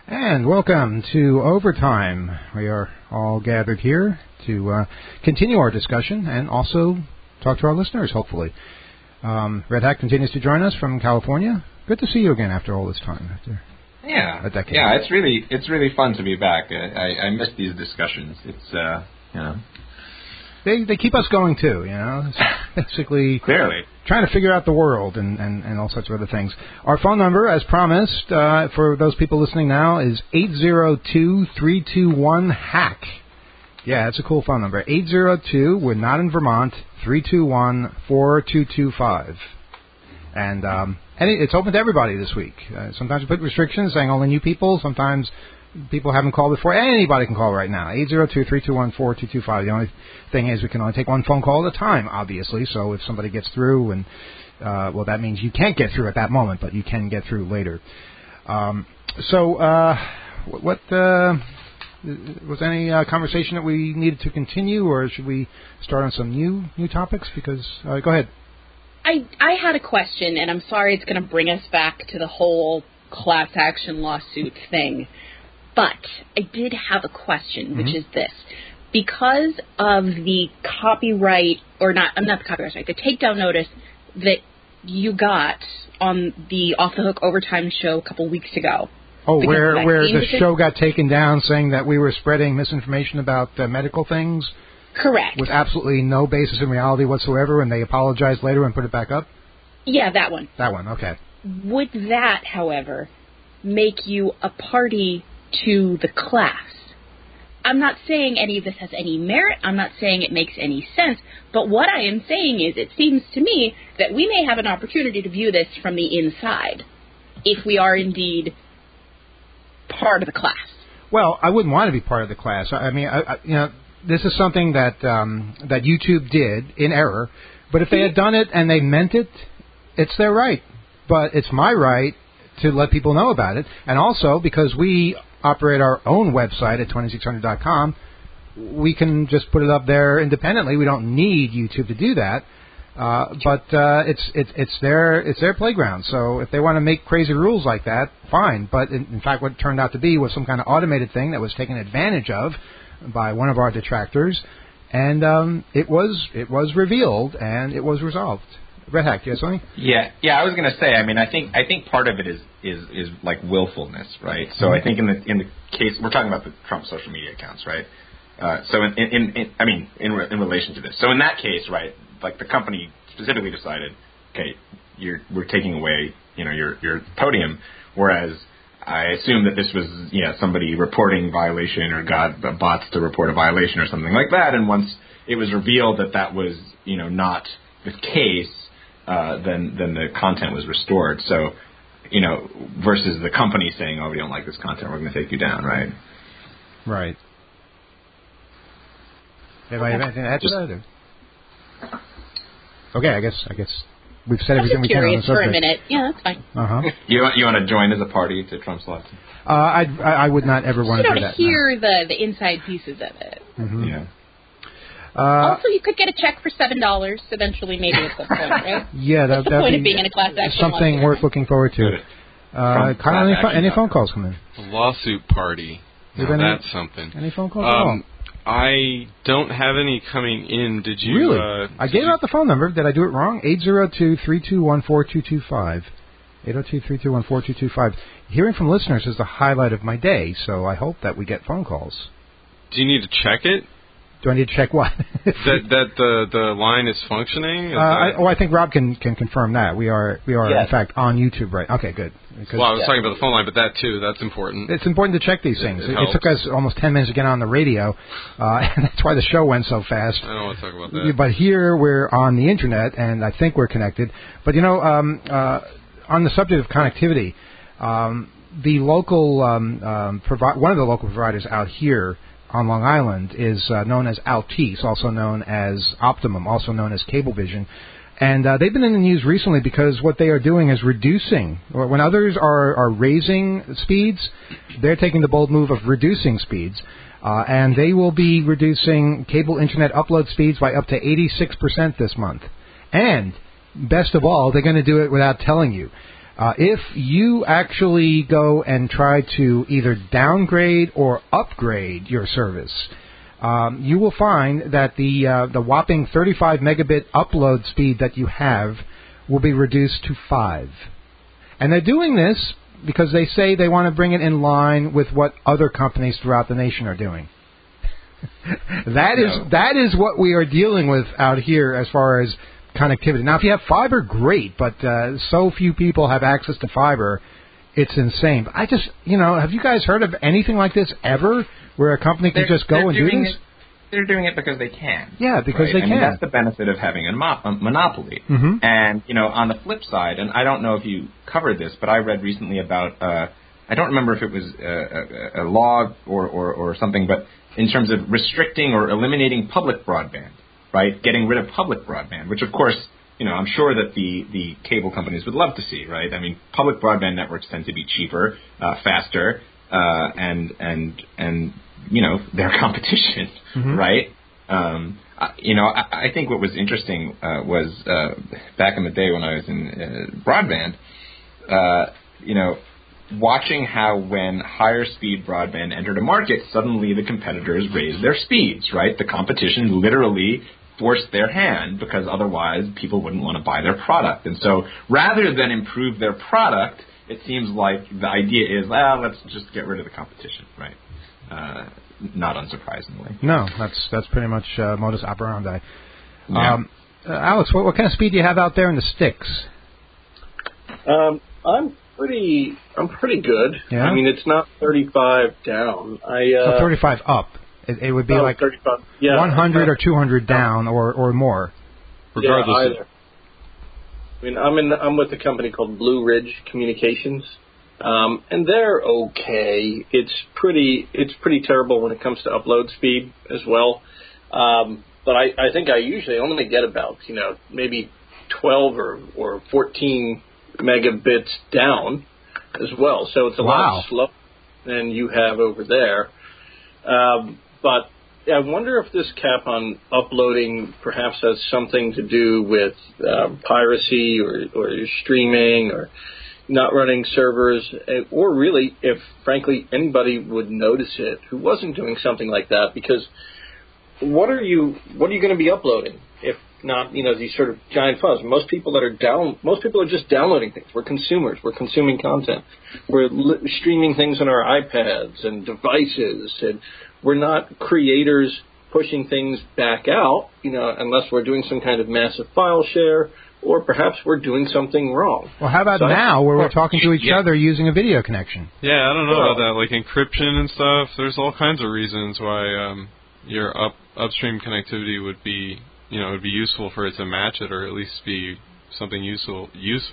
And welcome to Overtime. We are all gathered here to continue our discussion and also talk to our listeners, hopefully. Red Hat continues to join us from California. Good to see you again after all this time. Yeah, it's really fun to be back. I miss these discussions. It's They keep us going too, It's basically clearly trying to figure out the world and all sorts of other things. Our phone number, as promised, for those people listening now, is 802-321-HACK. Yeah, that's a cool phone number. 802, we're not in Vermont, 321-4225. And it's open to everybody this week. Sometimes we put restrictions saying only new people. Sometimes people haven't called before. Anybody can call right now. 802-321-4225. The only thing is we can only take one phone call at a time, obviously. So if somebody gets through, and that means you can't get through at that moment, but you can get through later. What was any conversation that we needed to continue, or should we start on some new topics? Because go ahead. I had a question, and I'm sorry it's going to bring us back to the whole class action lawsuit thing. But I did have a question, which is this. Because of the copyright, the takedown notice that you got on the Off the Hook Overtime show a couple weeks ago. Oh, where the show got taken down saying that we were spreading misinformation about medical things? Correct. With absolutely no basis in reality whatsoever, and they apologized later and put it back up? Yeah, that one. That one, okay. Would that, however, make you a party to the class? I'm not saying any of this has any merit. I'm not saying it makes any sense. But what I am saying is it seems to me that we may have an opportunity to view this from the inside if we are indeed part of the class. Well, I wouldn't want to be part of the class. I mean, this is something that YouTube did in error. But if they had done it and they meant it, it's their right. But it's my right to let people know about it. And also, because we operate our own website at 2600.com, we can just put it up there independently. We don't need YouTube to do that. But it's their playground. So if they want to make crazy rules like that, fine. But in fact, what it turned out to be was some kind of automated thing that was taken advantage of by one of our detractors, and it was revealed and it was resolved. Red Hat, do you have something? Yeah. I was going to say. I mean, I think part of it is like willfulness, right? So I think in the case we're talking about the Trump social media accounts, right? So in relation to this, so in that case, right, like the company specifically decided, okay, we're taking away your podium, whereas I assume that this was somebody reporting violation or got bots to report a violation or something like that, and once it was revealed that was not the case. Then the content was restored. So, versus the company saying, "Oh, we don't like this content, we're going to take you down," right? Right. Have I anything to add to that? Okay, I guess we've said everything we can on the subject. For a minute. Yeah, that's fine. You want to join as a party to Trump's lawsuit? I would not ever want to do that. You don't hear the inside pieces of it. Mm-hmm. Yeah. Also, you could get a check for $7 eventually, maybe at some point, right? Yeah, that'd be being in a class action something worth looking forward to. Any phone calls come in? A lawsuit party. That's something. Any phone calls? I don't have any coming in. Did you? Really? I gave out the phone number. Did I do it wrong? 802-321-4225. 802-321-4225. Hearing from listeners is the highlight of my day, so I hope that we get phone calls. Do you need to check it? Do I need to check what? that the line is functioning? I think Rob can confirm that. We are in fact on YouTube, right? Okay, good. Well, I was talking about the phone line, but that too, that's important. It's important to check these things. It took us almost 10 minutes to get on the radio, and that's why the show went so fast. I don't want to talk about that. But here we're on the internet, and I think we're connected. But on the subject of connectivity, the local one of the local providers out here on Long Island is known as Altice, also known as Optimum, also known as Cablevision. And they've been in the news recently because what they are doing is reducing. When others are raising speeds, they're taking the bold move of reducing speeds. And they will be reducing cable internet upload speeds by up to 86% this month. And, best of all, they're going to do it without telling you. If you actually go and try to either downgrade or upgrade your service, you will find that the whopping 35 megabit upload speed that you have will be reduced to 5. And they're doing this because they say they want to bring it in line with what other companies throughout the nation are doing. That is what we are dealing with out here as far as connectivity. Now, if you have fiber, great, but so few people have access to fiber, it's insane. But I just, have you guys heard of anything like this ever, where a company can just go and do this? They're doing it because they can. Yeah, because they can. I mean, that's the benefit of having a monopoly. Mm-hmm. And, on the flip side, and I don't know if you covered this, but I read recently about, I don't remember if it was a law or something, but in terms of restricting or eliminating public broadband, right? Getting rid of public broadband, which, of course, I'm sure that the cable companies would love to see, right? I mean, public broadband networks tend to be cheaper, faster, and their competition, mm-hmm. right? I think what was interesting was back in the day when I was in broadband, watching how when higher speed broadband entered a market, suddenly the competitors raised their speeds, right? The competition literally forced their hand because otherwise people wouldn't want to buy their product. And so rather than improve their product, it seems like the idea is, let's just get rid of the competition, right? Not unsurprisingly. No, that's pretty much modus operandi. Yeah. Alex, what kind of speed do you have out there in the sticks? I'm pretty good. Yeah? I mean, it's not 35 down. 35 up. It would be like 35. Yeah, 100 or 200 down or more. Regardless. Yeah, either. I mean, I'm with a company called Blue Ridge Communications, and they're okay. It's pretty terrible when it comes to upload speed as well. But I think I usually only get about maybe 12 or 14 megabits down as well. So it's a lot slower than you have over there. But I wonder if this cap on uploading perhaps has something to do with piracy or streaming or not running servers, or really if, frankly, anybody would notice it who wasn't doing something like that. Because what are you going to be uploading if not these sort of giant files? Most people are just downloading things. We're consumers. We're consuming content. We're streaming things on our iPads and devices, and we're not creators pushing things back out, unless we're doing some kind of massive file share, or perhaps we're doing something wrong. Well, how about now where we're talking to each other using a video connection? Yeah, I don't know about that. Like encryption and stuff, there's all kinds of reasons why your upstream connectivity would be, it'd be useful for it to match it, or at least be something usable.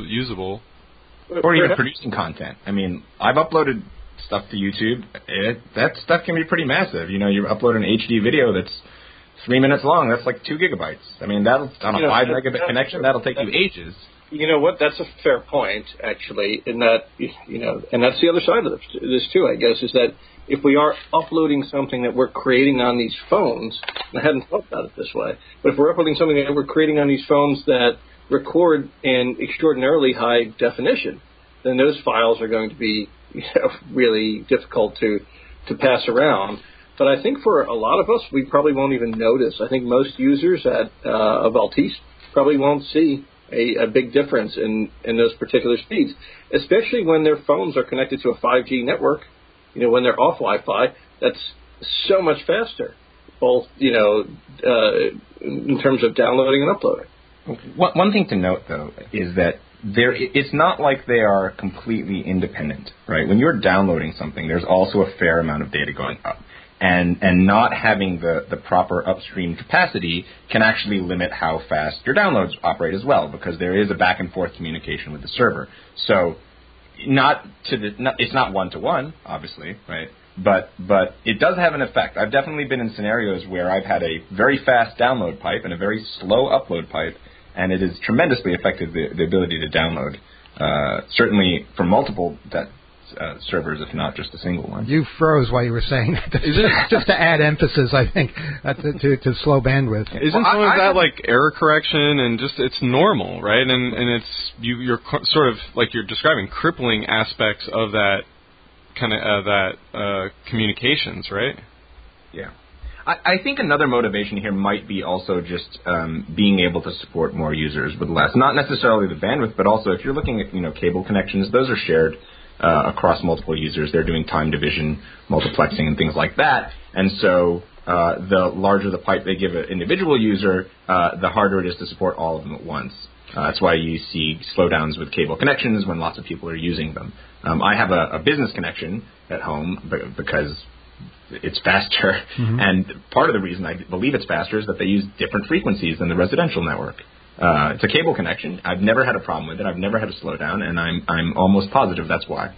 Or even producing content. I mean, I've uploaded stuff to YouTube. That stuff can be pretty massive. You upload an HD video that's 3 minutes long. That's like 2 gigabytes. I mean, that'll on a 5 megabit connection, that'll take you ages. You know what? That's a fair point, actually. In that, and that's the other side of this too, I guess, is that if we are uploading something that we're creating on these phones, and I hadn't thought about it this way, but if we're uploading something that we're creating on these phones that record in extraordinarily high definition, then those files are going to be really difficult to pass around. But I think for a lot of us, we probably won't even notice. I think most users of Altice probably won't see a big difference in those particular speeds, especially when their phones are connected to a 5G network. When they're off Wi-Fi, that's so much faster, both, in terms of downloading and uploading. One thing to note, though, is that it's not like they are completely independent, right? When you're downloading something, there's also a fair amount of data going up. And not having the proper upstream capacity can actually limit how fast your downloads operate as well, because there is a back and forth communication with the server. So it's not one-to-one, obviously, right? But it does have an effect. I've definitely been in scenarios where I've had a very fast download pipe and a very slow upload pipe, and it has tremendously affected the ability to download. Certainly for multiple servers, if not just a single one. You froze while you were saying that. Just to add emphasis, I think, to slow bandwidth. Isn't some of that like error correction and just it's normal, right? And it's you're sort of like you're describing crippling aspects of that kind of communications, right? Yeah. I think another motivation here might be also just being able to support more users with less. Not necessarily the bandwidth, but also if you're looking at cable connections, those are shared across multiple users. They're doing time division, multiplexing, and things like that. And so the larger the pipe they give an individual user, the harder it is to support all of them at once. That's why you see slowdowns with cable connections when lots of people are using them. I have a business connection at home because it's faster, and part of the reason I believe it's faster is that they use different frequencies than the residential network. It's a cable connection. I've never had a problem with it. I've never had a slowdown, and I'm almost positive that's why.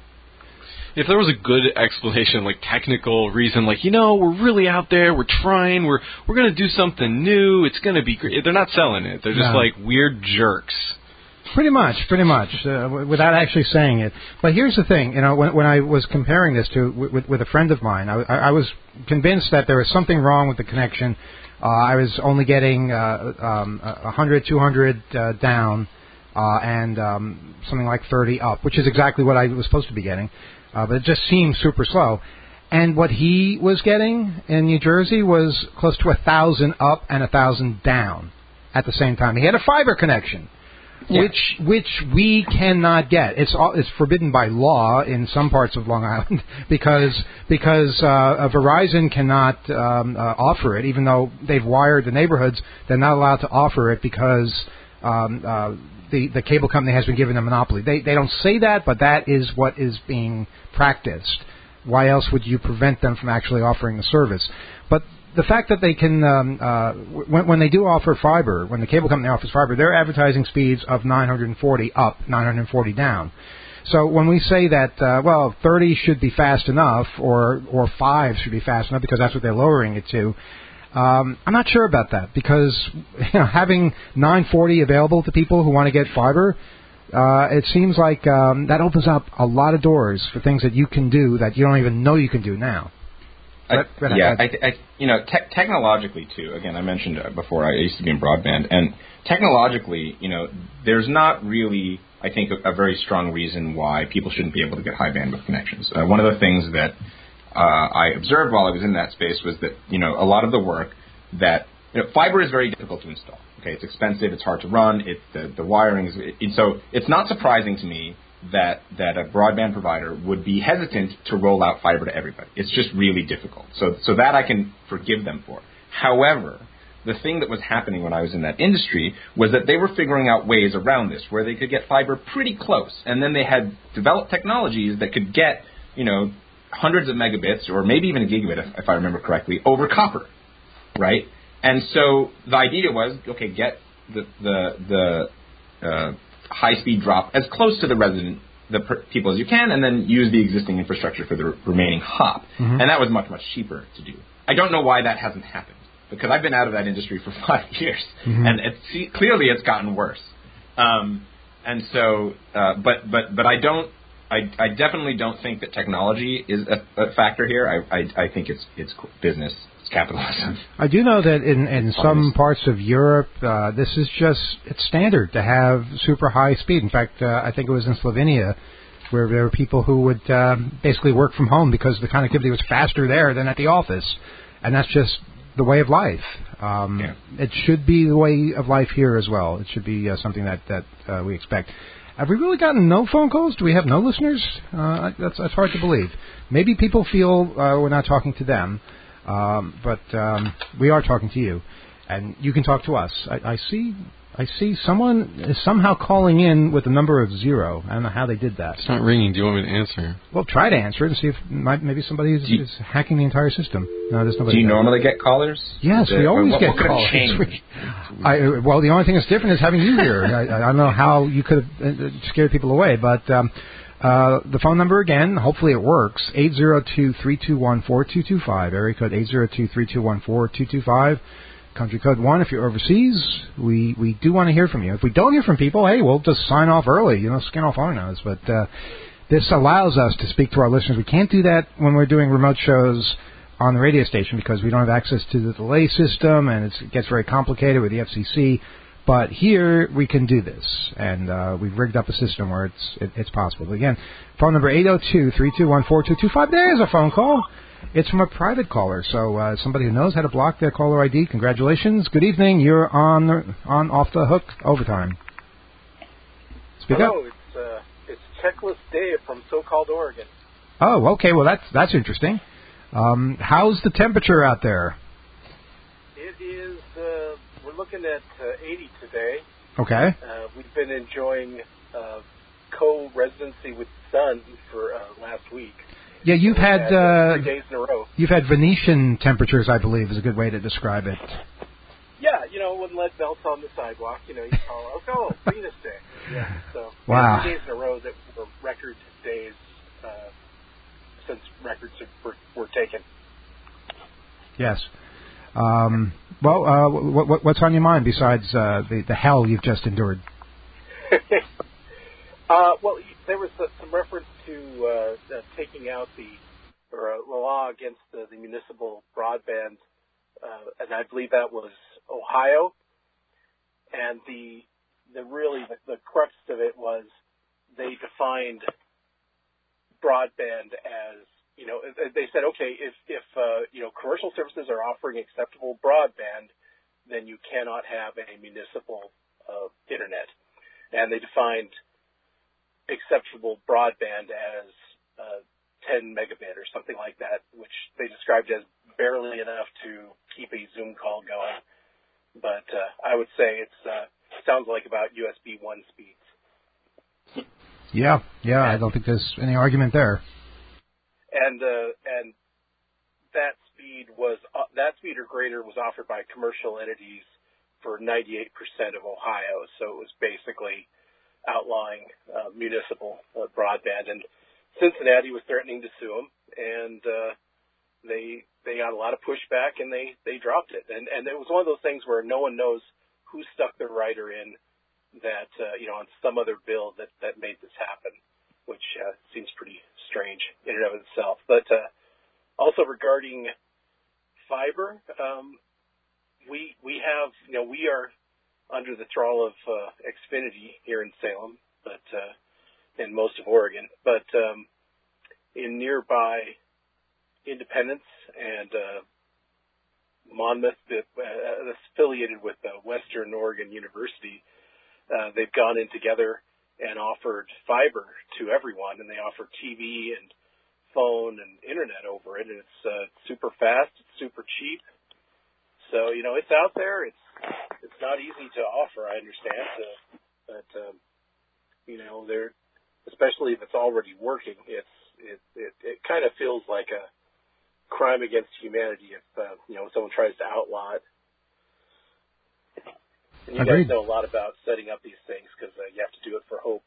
If there was a good explanation, like technical reason, like, we're really out there, we're trying, we're going to do something new, it's going to be great. They're not selling it. They're just like weird jerks. Pretty much, without actually saying it. But here's the thing, when I was comparing this with a friend of mine, I was convinced that there was something wrong with the connection. I was only getting 100, 200 down, and something like 30 up, which is exactly what I was supposed to be getting. But it just seemed super slow. And what he was getting in New Jersey was close to 1,000 up and 1,000 down at the same time. He had a fiber connection. Yeah. Which we cannot get. It's forbidden by law in some parts of Long Island because Verizon cannot offer it, even though they've wired the neighborhoods. They're not allowed to offer it because the cable company has been given a monopoly. They don't say that, but that is what is being practiced. Why else would you prevent them from actually offering the service? But the fact that they can, when they do offer fiber, when the cable company offers fiber, they're advertising speeds of 940 up, 940 down. So when we say that, 30 should be fast enough, or 5 should be fast enough because that's what they're lowering it to, I'm not sure about that because having 940 available to people who want to get fiber, it seems like that opens up a lot of doors for things that you can do that you don't even know you can do now. Technologically too. Again, I mentioned before I used to be in broadband, and technologically, there's not really, I think, a very strong reason why people shouldn't be able to get high bandwidth connections. One of the things that I observed while I was in that space was that a lot of the work that fiber is very difficult to install. Okay, it's expensive, it's hard to run, the wiring is, so it's not surprising to me that a broadband provider would be hesitant to roll out fiber to everybody. It's just really difficult. So that I can forgive them for. However, the thing that was happening when I was in that industry was that they were figuring out ways around this where they could get fiber pretty close. And then they had developed technologies that could get, hundreds of megabits or maybe even a gigabit, if I remember correctly, over copper, right? And so the idea was, okay, get the high-speed drop as close to the people as you can, and then use the existing infrastructure for the remaining hop. And that was much, much cheaper to do. I don't know why that hasn't happened, because I've been out of that industry for 5 years, and clearly it's gotten worse. And so, but I definitely don't think that technology is a factor here. I think it's business. Capitalism. I do know that in some parts of Europe, this is it's standard to have super high speed. In fact, I think it was in Slovenia where there were people who would basically work from home because the connectivity was faster there than at the office. And that's just the way of life. It should be the way of life here as well. It should be something that we expect. Have we really gotten no phone calls? Do we have no listeners? That's hard to believe. Maybe people feel we're not talking to them. But we are talking to you, and you can talk to us. I see someone is somehow calling in with a number of 0. I don't know how they did that. It's not ringing. Do you want me to answer? Well, try to answer it and see if maybe somebody is hacking the entire system. No, there's nobody. Do you normally get callers? Yes, we always get callers. Well, the only thing that's different is having you here. I don't know how you could have scared people away, but... the phone number again, hopefully it works, 802-321-4225, area code 802-321-4225, country code 1 if you're overseas. We do want to hear from you. If we don't hear from people, hey, we'll just sign off early, skin off our nose. But this allows us to speak to our listeners. We can't do that when we're doing remote shows on the radio station because we don't have access to the delay system, and it gets very complicated with the FCC. But here we can do this, and we've rigged up a system where it's possible. But again, phone number 802-321-4225. There's a phone call. It's from a private caller, so somebody who knows how to block their caller ID. Congratulations. Good evening. You're on Off the Hook Overtime. Speak Hello, up. it's Checklist Dave from so-called Oregon. Oh, okay. Well, that's interesting. How's the temperature out there? It is. We're looking at 80 today. Okay. We've been enjoying co-residency with the sun for last week. Yeah, you've had 3 days in a row. You've had Venetian temperatures, I believe, is a good way to describe it. Yeah, when lead melts on the sidewalk, you call Venus Day. Yeah, so wow. 3 days in a row that were record days since records were taken. Yes. What's on your mind besides the hell you've just endured? Well, there was some reference to taking out the law against the municipal broadband, and I believe that was Ohio. And the crux of it was they defined broadband as, they said, okay, if commercial services are offering acceptable broadband, then you cannot have a municipal internet. And they defined acceptable broadband as 10 megabit or something like that, which they described as barely enough to keep a Zoom call going. But I would say it sounds like about USB 1 speeds. Yeah, I don't think there's any argument there. And that speed or greater was offered by commercial entities for 98% of Ohio. So it was basically outlawing municipal broadband. And Cincinnati was threatening to sue them, and they got a lot of pushback, and they dropped it. And it was one of those things where no one knows who stuck the writer in that on some other bill that made this happen, which seems pretty strange in and of itself. But also regarding fiber, we have we are under the thrall of Xfinity here in Salem, but in most of Oregon. But in nearby Independence and Monmouth, that's affiliated with Western Oregon University, they've gone in together and offered fiber to everyone, and they offer TV and phone and internet over it, and it's super fast, it's super cheap. So, it's out there. It's not easy to offer, I understand, but they're, especially if it's already working, it kind of feels like a crime against humanity if someone tries to outlaw it. And you Agreed. guys know a lot about setting up these things because you have to do it for hope.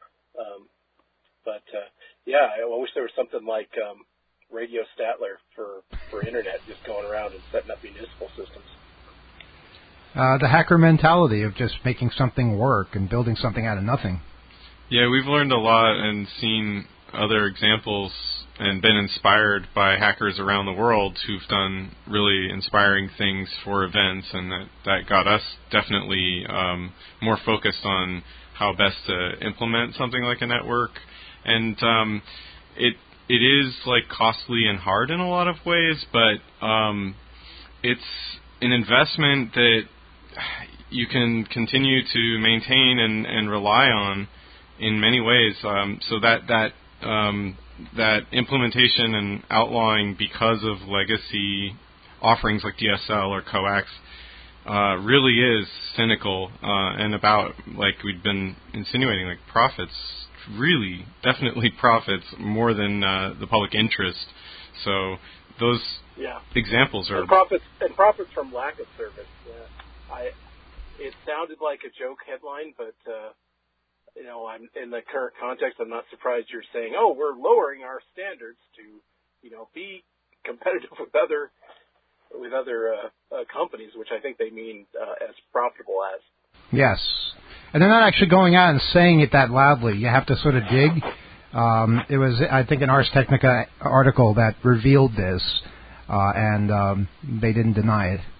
I wish there was something like Radio Statler for internet, just going around and setting up municipal systems. The hacker mentality of just making something work and building something out of nothing. Yeah, we've learned a lot and seen other examples and been inspired by hackers around the world who've done really inspiring things for events, and that got us definitely more focused on how best to implement something like a network. And it is like costly and hard in a lot of ways, but it's an investment that you can continue to maintain and rely on in many ways. So that implementation and outlawing because of legacy offerings like DSL or coax really is cynical and about, like we've been insinuating, like profits, really definitely profits more than the public interest. So those examples are... And profits from lack of service. It sounded like a joke headline, but... I'm in the current context, I'm not surprised you're saying, "Oh, we're lowering our standards to, be competitive with other companies," which I think they mean as profitable as. Yes, and they're not actually going out and saying it that loudly. You have to sort of dig. It was, I think, an Ars Technica article that revealed this, and they didn't deny it.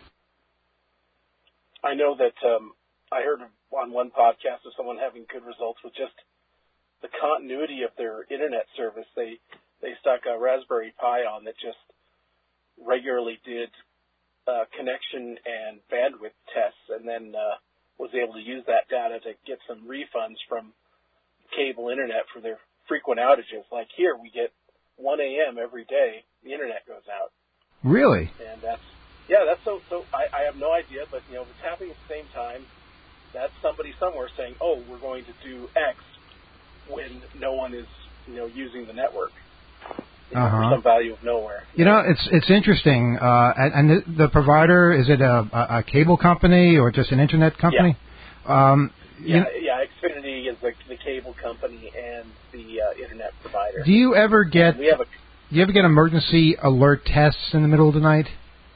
I know that I heard on one podcast of someone having good results with just the continuity of their internet service. They stuck a Raspberry Pi on that just regularly did connection and bandwidth tests, and then was able to use that data to get some refunds from cable internet for their frequent outages. Like here, we get 1 a.m. every day, the internet goes out. Really? And that's so I have no idea, but if it's happening at the same time, that's somebody somewhere saying, oh, we're going to do X when no one is, using the network. For some value of nowhere. It's interesting. And the provider, is it a cable company or just an internet company? Yeah. Xfinity is the cable company and the internet provider. Do you ever get emergency alert tests in the middle of the night?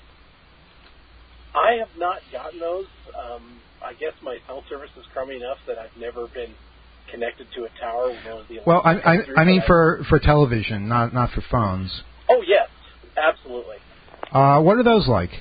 I have not gotten those. I guess my cell service is crummy enough that I've never been connected to a tower with one of the. Well, I mean for television, not for phones. Oh yes, absolutely. What are those like?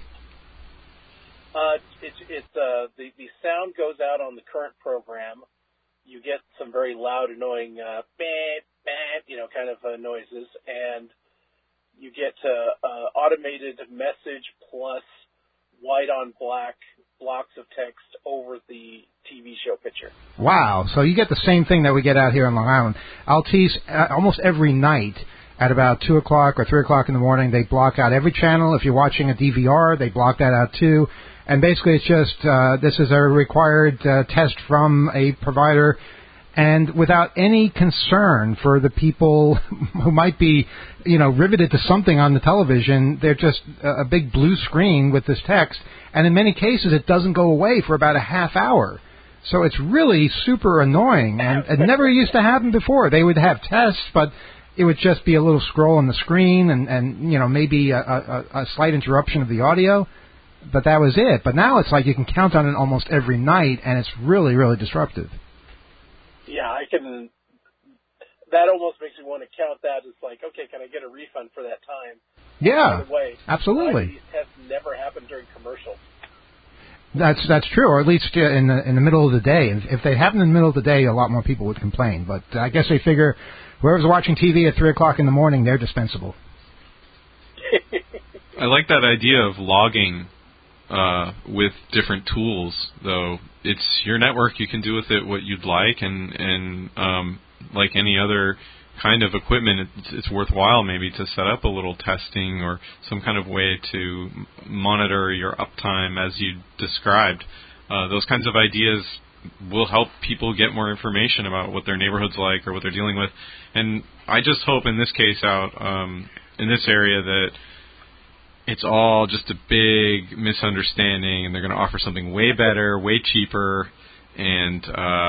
The sound goes out on the current program. You get some very loud, annoying kind of noises, and you get automated message plus white on black blocks of text over the TV show picture. Wow. So you get the same thing that we get out here on Long Island. Altice, almost every night at about 2 o'clock or 3 o'clock in the morning, they block out every channel. If you're watching a DVR, they block that out too. And basically it's just, this is a required test from a provider, and without any concern for the people who might be, riveted to something on the television. They're just a big blue screen with this text, and in many cases it doesn't go away for about a half hour. So it's really super annoying, and it never used to happen before. They would have tests, but it would just be a little scroll on the screen and maybe a slight interruption of the audio, but that was it. But now it's like you can count on it almost every night, and it's really, really disruptive. Yeah, I can. That almost makes me want to count that as like, okay, can I get a refund for that time? Yeah, by the way, absolutely. These tests never happen during commercials. That's true, or at least in the middle of the day. If they happen in the middle of the day, a lot more people would complain. But I guess they figure whoever's watching TV at 3 o'clock in the morning, they're dispensable. I like that idea of logging with different tools, though. It's your network. You can do with it what you'd like, and like any other kind of equipment, it's worthwhile maybe to set up a little testing or some kind of way to monitor your uptime as you described. Those kinds of ideas will help people get more information about what their neighborhood's like or what they're dealing with. And I just hope in this case out in this area that it's all just a big misunderstanding, and they're going to offer something way better, way cheaper, and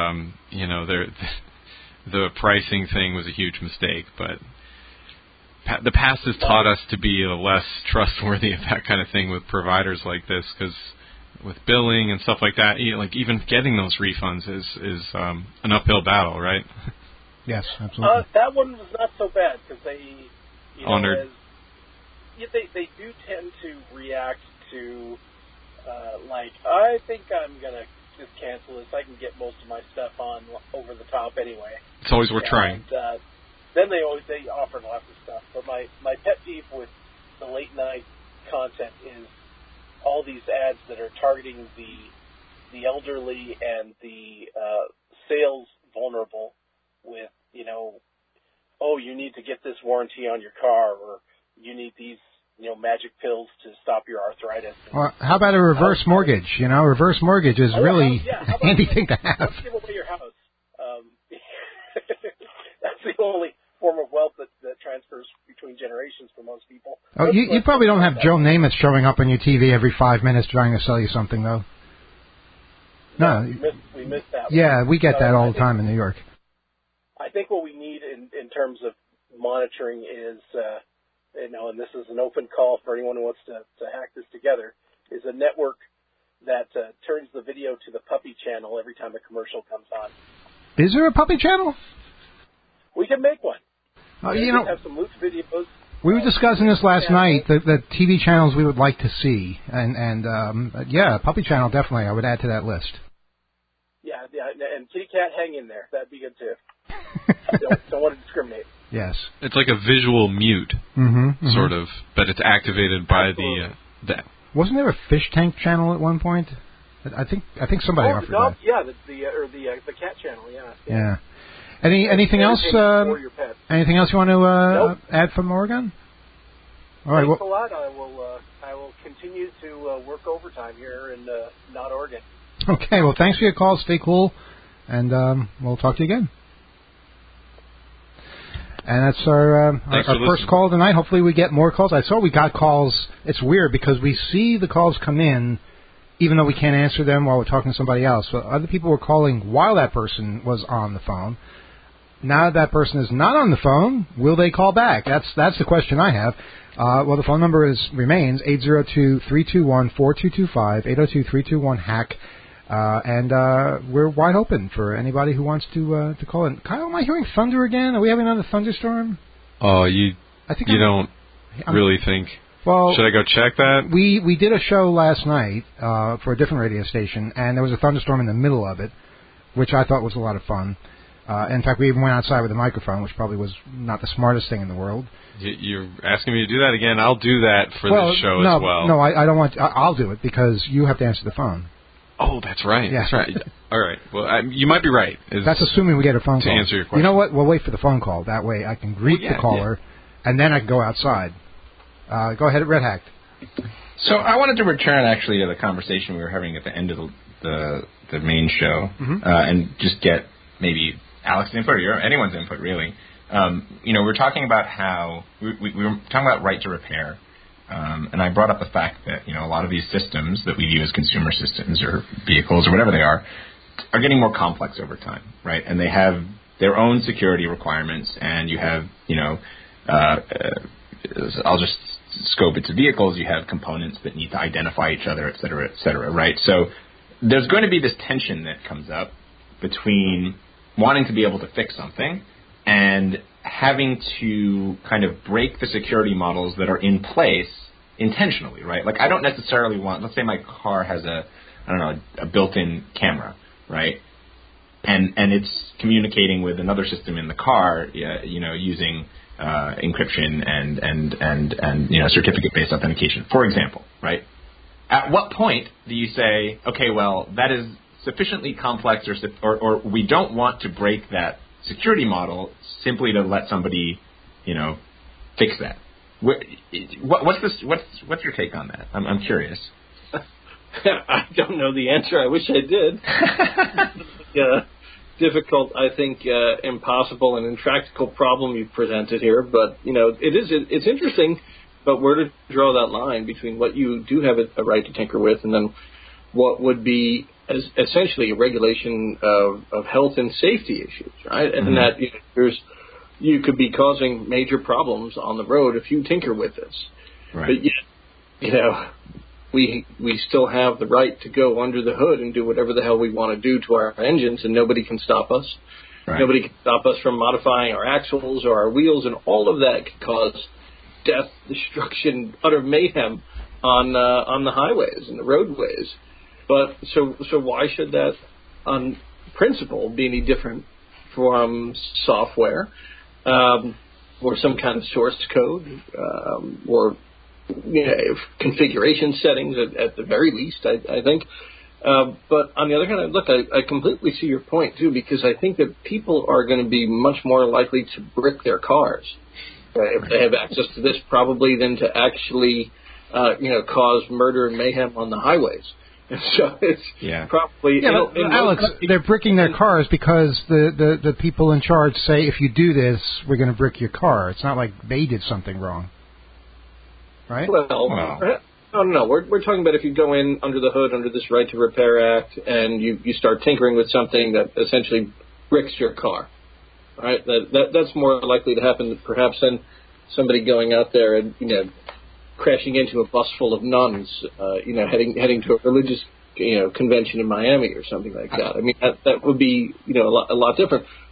the pricing thing was a huge mistake. But the past has taught us to be less trustworthy of that kind of thing with providers like this, because with billing and stuff like that, even getting those refunds is an uphill battle, right? Yes, absolutely. That one was not so bad because they honored. They do tend to react to, I think I'm going to just cancel this. I can get most of my stuff on over the top anyway. It's always worth trying. Then they offer lots of stuff. But my pet peeve with the late night content is all these ads that are targeting the elderly and the sales vulnerable with, oh, you need to get this warranty on your car, or you need these, magic pills to stop your arthritis. Well, how about a reverse mortgage? Reverse mortgage is really a handy thing to have. Let's give away your house. That's the only form of wealth that transfers between generations for most people. Oh, you probably don't have Joe Namath showing up on your TV every 5 minutes trying to sell you something, though. No. We missed that one. Yeah, we get that all the time in New York. I think what we need in terms of monitoring is, and this is an open call for anyone who wants to hack this together, is a network that turns the video to the puppy channel every time a commercial comes on. Is there a puppy channel? We can make one. You We know, have some loose videos. we were discussing this last night, the TV channels we would like to see. And yeah, Puppy Channel, definitely, I would add to that list. Yeah, and Kitty Cat, hang in there. That'd be good, too. don't want to discriminate. Yes. It's like a visual mute, sort of, but it's activated by the Wasn't there a Fish Tank channel at one point? I think somebody offered that. Yeah, the cat channel. Yeah. Anything else? For your pet. Anything else you want to add from Oregon? All right. Thanks a lot. I will continue to work overtime here in not Oregon. Okay. Well, thanks for your call. Stay cool, and we'll talk to you again. And that's our first call tonight. Hopefully we get more calls. I saw we got calls. It's weird because we see the calls come in, even though we can't answer them while we're talking to somebody else. So other people were calling while that person was on the phone. Now that person is not on the phone, will they call back? That's the question I have. Well, the phone number remains 802-321-4225, 802-321-HACK. And we're wide open for anybody who wants to call in. Kyle, am I hearing thunder again? Are we having another thunderstorm? Oh, you don't really think? Well, should I go check that? We did a show last night for a different radio station, and there was a thunderstorm in the middle of it, which I thought was a lot of fun. In fact, we even went outside with a microphone, which probably was not the smartest thing in the world. You're asking me to do that again? I'll do that for this show as well. No, I don't want. I'll do it because you have to answer the phone. Oh, that's right. Yeah. That's right. All right. Well, you might be right. That's assuming we get a phone call. To answer your question. You know what? We'll wait for the phone call. That way I can greet the caller, and then I can go outside. Go ahead, Red Hack. So I wanted to return, actually, to the conversation we were having at the end of the main show, and just get maybe Alex's input or anyone's input, really. We're talking about how we were talking about right to repair. And I brought up the fact that, a lot of these systems that we view as consumer systems or vehicles or whatever they are getting more complex over time, right? And they have their own security requirements, and you have, I'll just scope it to vehicles. You have components that need to identify each other, et cetera, right? So there's going to be this tension that comes up between wanting to be able to fix something and having to kind of break the security models that are in place intentionally, right? Like, I don't necessarily want, let's say my car has a built-in camera, right? And it's communicating with another system in the car, using encryption and certificate-based authentication, for example, right? At what point do you say, okay, well, that is sufficiently complex, or we don't want to break that security model simply to let somebody, fix that? What's your take on that? I'm curious. I don't know the answer. I wish I did. Difficult, I think, impossible and intractable problem you've presented here. But it's interesting. But where to draw that line between what you do have a right to tinker with, and then what would be essentially a regulation of health and safety issues, right? And that you could be causing major problems on the road if you tinker with this. Right. But yet, we still have the right to go under the hood and do whatever the hell we want to do to our engines, and nobody can stop us. Right. Nobody can stop us from modifying our axles or our wheels, and all of that could cause death, destruction, utter mayhem on the highways and the roadways. But so why should that, on principle, be any different from software or some kind of source code or configuration settings at the very least? I think. But on the other hand, look, I completely see your point too, because I think that people are going to be much more likely to brick their cars if they have access to this, probably, than to actually cause murder and mayhem on the highways. So it's probably... Alex, they're bricking their cars because the people in charge say, if you do this, we're going to brick your car. It's not like they did something wrong. Right? No. We're talking about if you go in under the hood, under this Right to Repair Act, and you start tinkering with something that essentially bricks your car. Right? That's more likely to happen perhaps than somebody going out there and, crashing into a bus full of nuns, heading to a religious, convention in Miami or something like that. I mean, that would be, a lot different.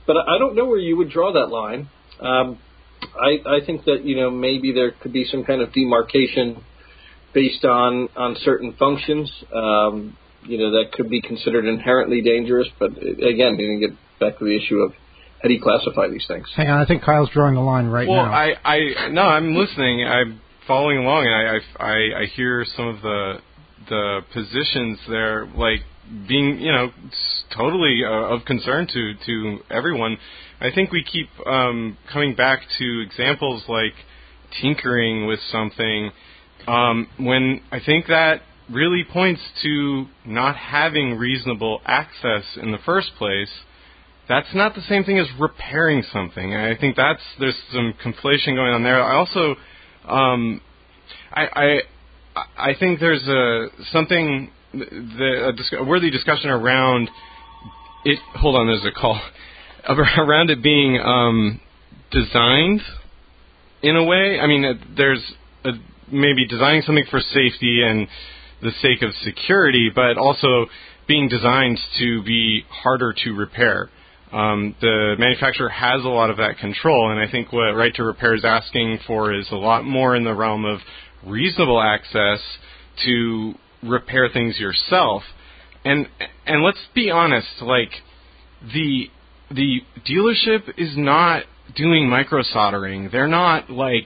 But I don't know where you would draw that line. I think that, maybe there could be some kind of demarcation based on certain functions, that could be considered inherently dangerous. But again, you're going to get back to the issue of how do you classify these things? Hang on, I think Kyle's drawing the line right now. Well, I'm listening. I'm following along, and I hear some of the positions there, like being, totally of concern to everyone. I think we keep coming back to examples like tinkering with something, when I think that really points to not having reasonable access in the first place. That's not the same thing as repairing something. And I think there's some conflation going on there. I also, I think there's a worthy discussion around it. Hold on, there's a call around it being designed in a way. I mean, there's maybe designing something for safety and the sake of security, but also being designed to be harder to repair. The manufacturer has a lot of that control, and I think what Right to Repair is asking for is a lot more in the realm of reasonable access to repair things yourself. And let's be honest, like the dealership is not doing micro soldering. They're not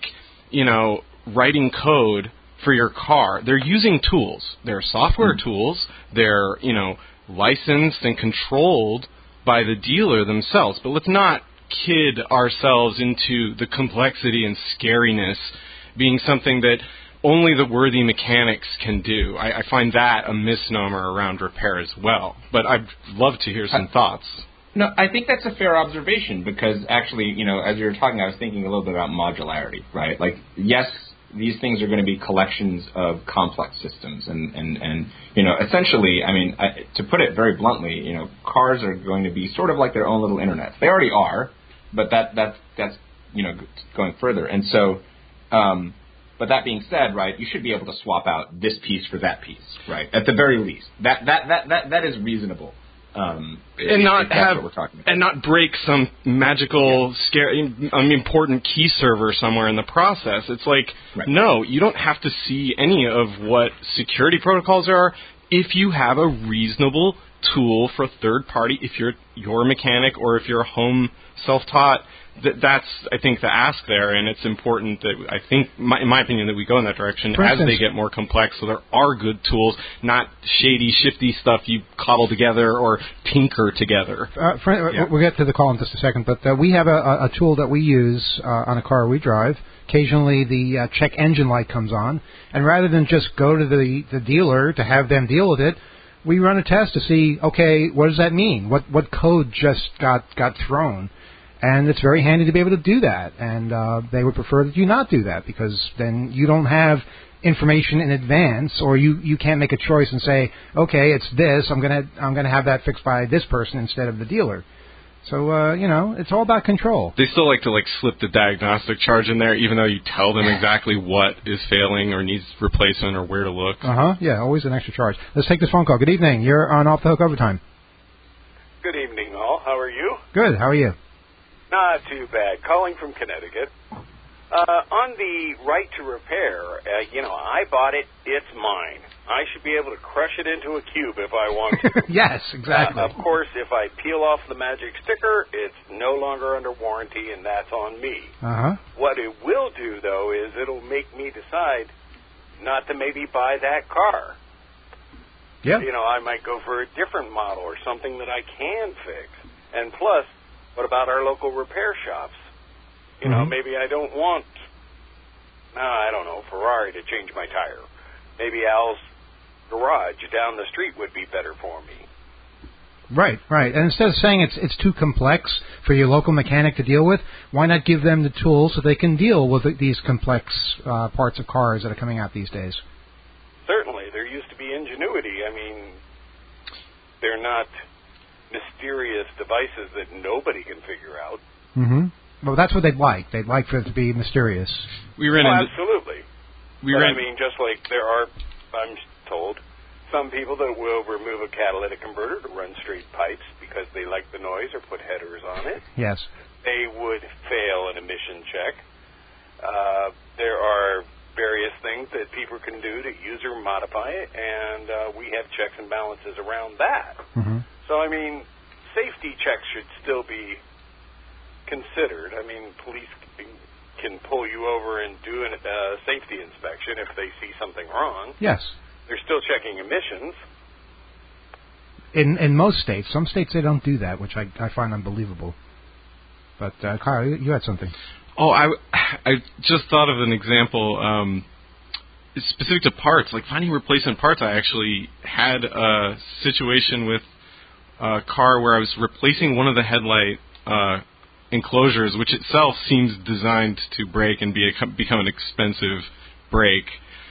writing code for your car. They're using tools. They're software tools. They're, licensed and controlled by the dealer themselves. But let's not kid ourselves into the complexity and scariness being something that only the worthy mechanics can do. I find that a misnomer around repair as well. But I'd love to hear some thoughts. No, I think that's a fair observation because actually, as you were talking, I was thinking a little bit about modularity, right? Like, yes, these things are going to be collections of complex systems, and essentially, I mean, to put it very bluntly, cars are going to be sort of like their own little internet. They already are, but that's going further. And so, but that being said, right, you should be able to swap out this piece for that piece, right? At the very least, that is reasonable. And not break some magical, important key server somewhere in the process. It's like, no, you don't have to see any of what security protocols are if you have a reasonable tool for a third party. If you're your mechanic or if you're a home self-taught, that's, I think, the ask there, and it's important that, I think, in my opinion, that we go in that direction as they get more complex, so there are good tools, not shady, shifty stuff you cobble together or tinker together. We'll get to the call in just a second, but we have a tool that we use on a car we drive. Occasionally the check engine light comes on, and rather than just go to the dealer to have them deal with it, we run a test to see, okay, what does that mean? What code just got thrown? And it's very handy to be able to do that. And they would prefer that you not do that because then you don't have information in advance, or you can't make a choice and say, okay, it's this. I'm gonna have that fixed by this person instead of the dealer. So it's all about control. They still like to slip the diagnostic charge in there, even though you tell them exactly what is failing or needs replacement or where to look. Yeah, always an extra charge. Let's take this phone call. Good evening. You're on Off the Hook Overtime. Good evening, all. How are you? Good. How are you? Not too bad. Calling from Connecticut. On the right to repair, I bought it. It's mine. I should be able to crush it into a cube if I want to. Yes, exactly. Of course, if I peel off the magic sticker, it's no longer under warranty, and that's on me. What it will do, though, is it'll make me decide not to maybe buy that car. Yeah. I might go for a different model or something that I can fix. And plus, what about our local repair shops? Maybe I don't want, Ferrari to change my tire. Maybe Al's garage down the street would be better for me. Right. And instead of saying it's too complex for your local mechanic to deal with, why not give them the tools so they can deal with these complex parts of cars that are coming out these days? Certainly. There used to be ingenuity. I mean, they're not mysterious devices that nobody can figure out. Well, that's what they'd like. They'd like for it to be mysterious. Absolutely. I mean, just like there are, I'm told, some people that will remove a catalytic converter to run straight pipes because they like the noise or put headers on it. Yes. They would fail an emission check. There are various things that people can do to user modify it, and we have checks and balances around that. Mm-hmm. So, I mean, safety checks should still be considered. I mean, police can pull you over and do a safety inspection if they see something wrong. Yes. They're still checking emissions. In most states. Some states they don't do that, which I find unbelievable. But, Kyle, you had something. Oh, I just thought of an example specific to parts, like finding replacement parts. I actually had a situation with a car where I was replacing one of the headlight enclosures, which itself seems designed to break and become an expensive break.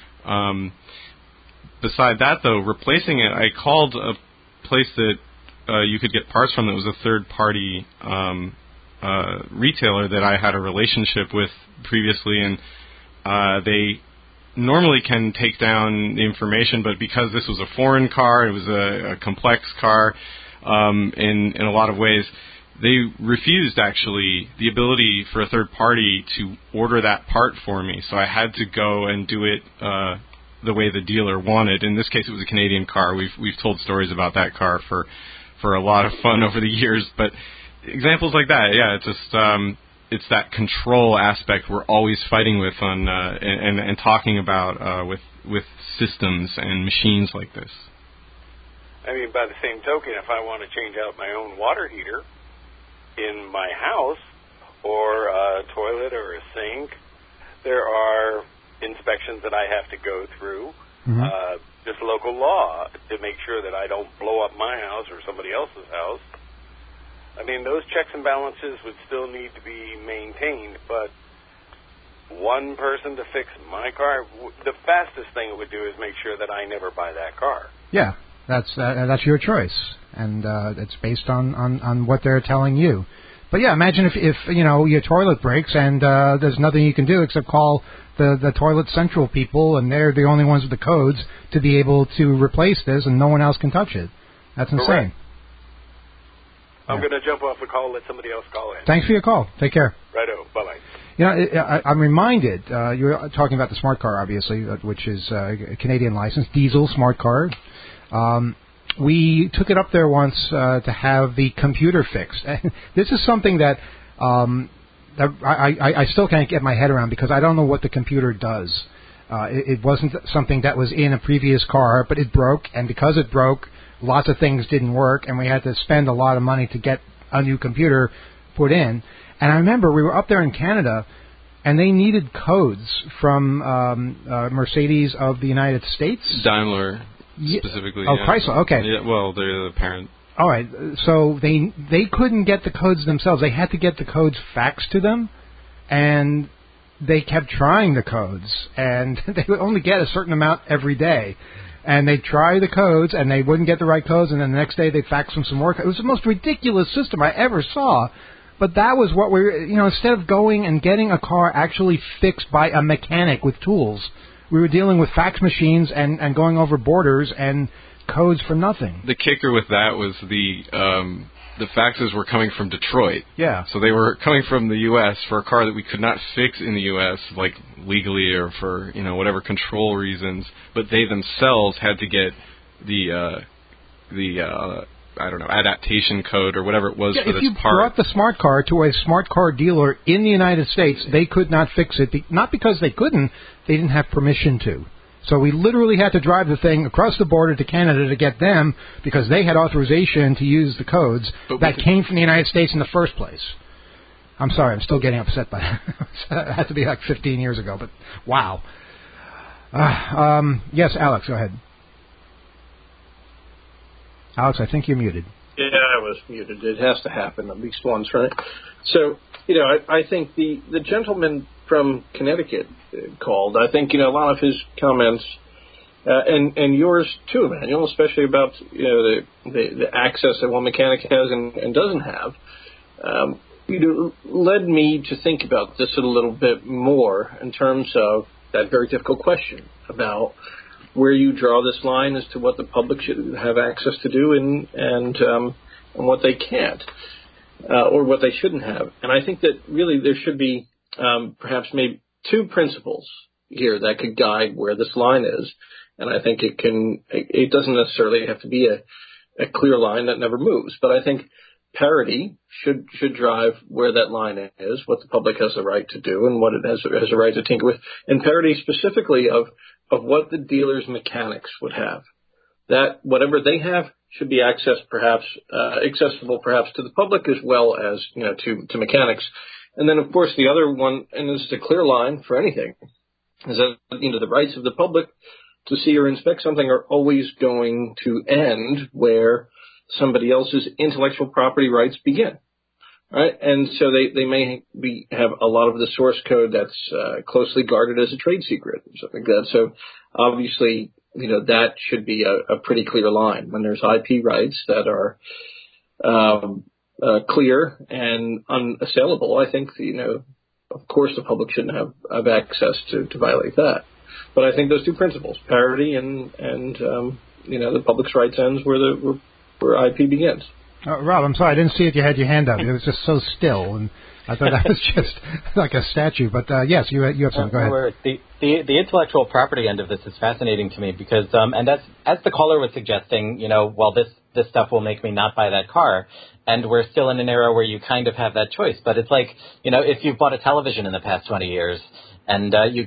Beside that, though, replacing it, I called a place that you could get parts from that was a third-party retailer that I had a relationship with previously, and they normally can take down the information, but because this was a foreign car, it was a complex car in a lot of ways, they refused, actually, the ability for a third party to order that part for me. So I had to go and do it the way the dealer wanted. In this case, it was a Canadian car. We've told stories about that car for a lot of fun over the years. But examples like that, yeah, it's just it's that control aspect we're always fighting with on and talking about with systems and machines like this. I mean, by the same token, if I want to change out my own water heater in my house, or a toilet or a sink, there are inspections that I have to go through, just local law, to make sure that I don't blow up my house or somebody else's house. I mean, those checks and balances would still need to be maintained, but one person to fix my car, the fastest thing it would do is make sure that I never buy that car. Yeah, that's your choice, and it's based on what they're telling you. But yeah, imagine if you know your toilet breaks and there's nothing you can do except call the Toilet Central people, and they're the only ones with the codes to be able to replace this, and no one else can touch it. That's insane. Correct. I'm going to jump off the call, let somebody else call in. Thanks for your call. Take care. Righto. Bye-bye. You know, I'm reminded, you were talking about the smart car, obviously, which is a Canadian license, diesel smart car. We took it up there once to have the computer fixed. This is something that I still can't get my head around because I don't know what the computer does. It wasn't something that was in a previous car, but it broke, and because it broke, lots of things didn't work, and we had to spend a lot of money to get a new computer put in. And I remember we were up there in Canada, and they needed codes from Mercedes of the United States. Daimler, specifically. Oh, yeah. Chrysler, okay. Yeah, well, they're the parent. All right, so they couldn't get the codes themselves. They had to get the codes faxed to them, and they kept trying the codes, and they would only get a certain amount every day. And they'd try the codes, and they wouldn't get the right codes, and then the next day they'd fax them some more. It was the most ridiculous system I ever saw. But that was what instead of going and getting a car actually fixed by a mechanic with tools, we were dealing with fax machines and going over borders and codes for nothing. The kicker with that was the faxes were coming from Detroit. Yeah. So they were coming from the U.S. for a car that we could not fix in the U.S., like legally or for, whatever control reasons. But they themselves had to get the adaptation code or whatever it was for this part. If you brought the smart car to a smart car dealer in the United States, they could not fix it. Not because they couldn't, they didn't have permission to. So we literally had to drive the thing across the border to Canada to get them because they had authorization to use the codes that came from the United States in the first place. I'm sorry, I'm still getting upset by that. It had to be like 15 years ago, but wow. Yes, Alex, go ahead. Alex, I think you're muted. Yeah, I was muted. It has to happen at least once, right? So, I think the gentleman from Connecticut called. I think, a lot of his comments, and yours too, Emmanuel, especially about, the access that one mechanic has and doesn't have, led me to think about this a little bit more in terms of that very difficult question about where you draw this line as to what the public should have access to do and what they can't, or what they shouldn't have. And I think that really there should be perhaps maybe two principles here that could guide where this line is. And I think it doesn't necessarily have to be a clear line that never moves, but I think parity should drive where that line is, what the public has the right to do and what it has a right to tinker with, and parity specifically of what the dealer's mechanics would have. That whatever they have should be accessible perhaps to the public as well as, to mechanics. And then, of course, the other one, and this is a clear line for anything, is that, the rights of the public to see or inspect something are always going to end where somebody else's intellectual property rights begin, right? And so they may have a lot of the source code that's closely guarded as a trade secret or something like that. So obviously, that should be a pretty clear line. When there's IP rights that are clear and unassailable, I think, of course the public shouldn't have access to violate that. But I think those two principles, parity and the public's rights ends where IP begins. Rob, I'm sorry, I didn't see it. You had your hand up. It was just so still, and I thought that was just like a statue. But yes, you have something. Go ahead. The intellectual property end of this is fascinating to me because, and as the caller was suggesting, well, this stuff will make me not buy that car. And we're still in an era where you kind of have that choice. But it's like, if you've bought a television in the past 20 years, and you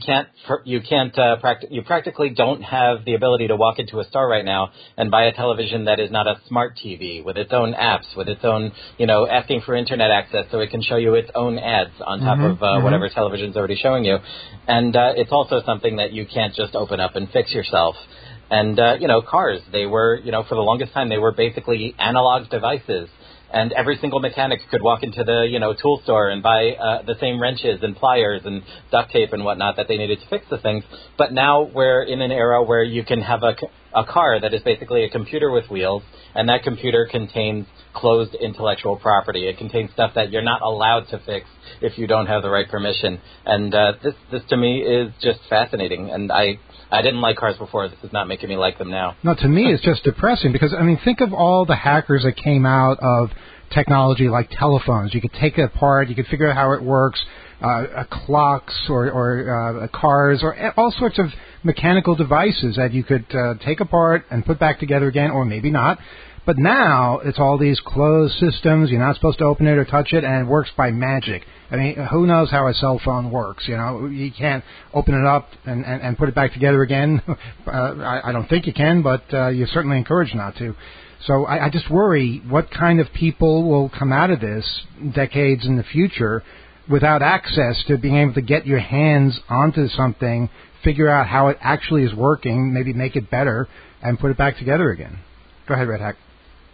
practically don't have the ability to walk into a store right now and buy a television that is not a smart TV with its own apps, with its own, asking for internet access so it can show you its own ads on top of whatever television's already showing you. And it's also something that you can't just open up and fix yourself. And, cars, they were, for the longest time, they were basically analog devices. And every single mechanic could walk into the, tool store and buy the same wrenches and pliers and duct tape and whatnot that they needed to fix the things. But now we're in an era where you can have a car that is basically a computer with wheels, and that computer contains closed intellectual property. It contains stuff that you're not allowed to fix if you don't have the right permission. And this to me is just fascinating. And I didn't like cars before. This is not making me like them now. No, to me it's just depressing because, think of all the hackers that came out of technology like telephones. You could take it apart. You could figure out how it works, clocks or cars or all sorts of mechanical devices that you could take apart and put back together again, or maybe not. But now it's all these closed systems. You're not supposed to open it or touch it, and it works by magic. Who knows how a cell phone works? You can't open it up and put it back together again. I don't think you can, but you're certainly encouraged not to. So I just worry what kind of people will come out of this decades in the future without access to being able to get your hands onto something, figure out how it actually is working, maybe make it better, and put it back together again. Go ahead, Red Hack.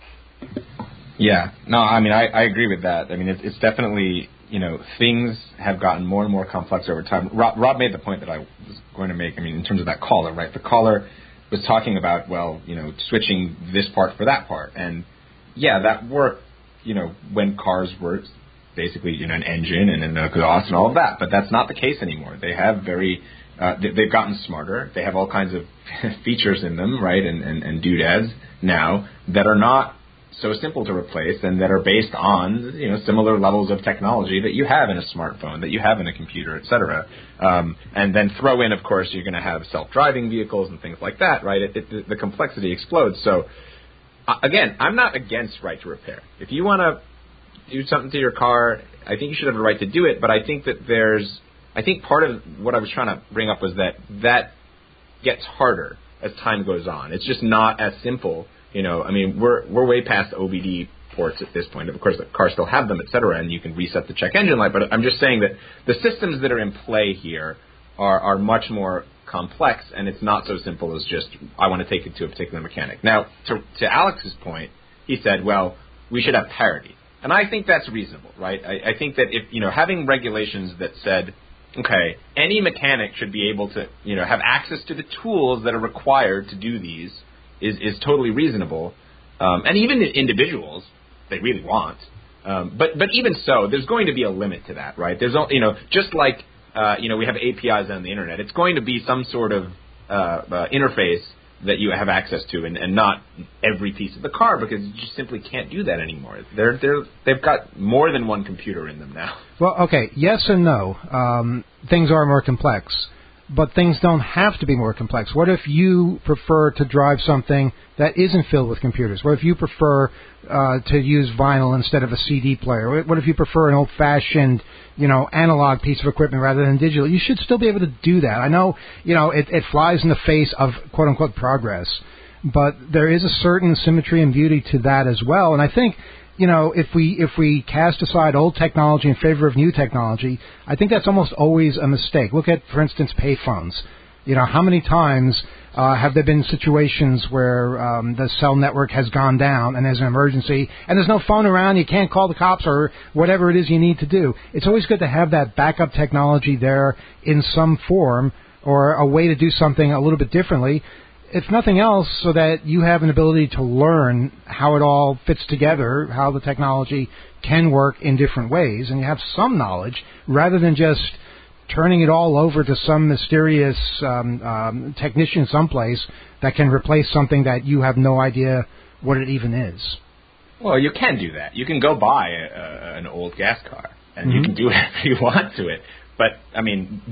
Yeah. No, I agree with that. It's definitely, things have gotten more and more complex over time. Rob made the point that I was going to make, in terms of that caller, right? The caller was talking about, switching this part for that part. And, yeah, that worked, when cars were basically, an engine and an exhaust and all of that. But that's not the case anymore. They have they've gotten smarter. They have all kinds of features in them, right, and doodads now that are not so simple to replace and that are based on, similar levels of technology that you have in a smartphone, that you have in a computer, et cetera. And then throw in, of course, you're going to have self-driving vehicles and things like that, right? The complexity explodes. So, again, I'm not against right to repair. If you want to do something to your car, I think you should have the right to do it. But I think that I think part of what I was trying to bring up was that gets harder as time goes on. It's just not as simple. We're way past OBD ports at this point. Of course, the cars still have them, et cetera, and you can reset the check engine light. But I'm just saying that the systems that are in play here are much more complex, and it's not so simple as just, I want to take it to a particular mechanic. Now, to Alex's point, he said, well, we should have parity. And I think that's reasonable, right? I think that if, having regulations that said, okay, any mechanic should be able to, have access to the tools that are required to do these is totally reasonable. And even individuals, they really want. But even so, there's going to be a limit to that, right? There's, just like, we have APIs on the internet, it's going to be some sort of interface that you have access to, and not every piece of the car, because you just simply can't do that anymore. They've got more than one computer in them now. Well, okay, yes and no. Things are more complex, but things don't have to be more complex. What if you prefer to drive something that isn't filled with computers? What if you prefer to use vinyl instead of a CD player? What if you prefer an old-fashioned, analog piece of equipment rather than digital? You should still be able to do that. I know, it flies in the face of quote-unquote progress, but there is a certain symmetry and beauty to that as well. And I think, if we cast aside old technology in favor of new technology, I think that's almost always a mistake. Look at, for instance, payphones. How many times have there been situations where the cell network has gone down and there's an emergency and there's no phone around, you can't call the cops or whatever it is you need to do? It's always good to have that backup technology there in some form, or a way to do something a little bit differently, if nothing else, so that you have an ability to learn how it all fits together, how the technology can work in different ways, and you have some knowledge rather than just turning it all over to some mysterious technician someplace that can replace something that you have no idea what it even is. Well, you can do that. You can go buy an old gas car, and you can do whatever you want to it. But I mean,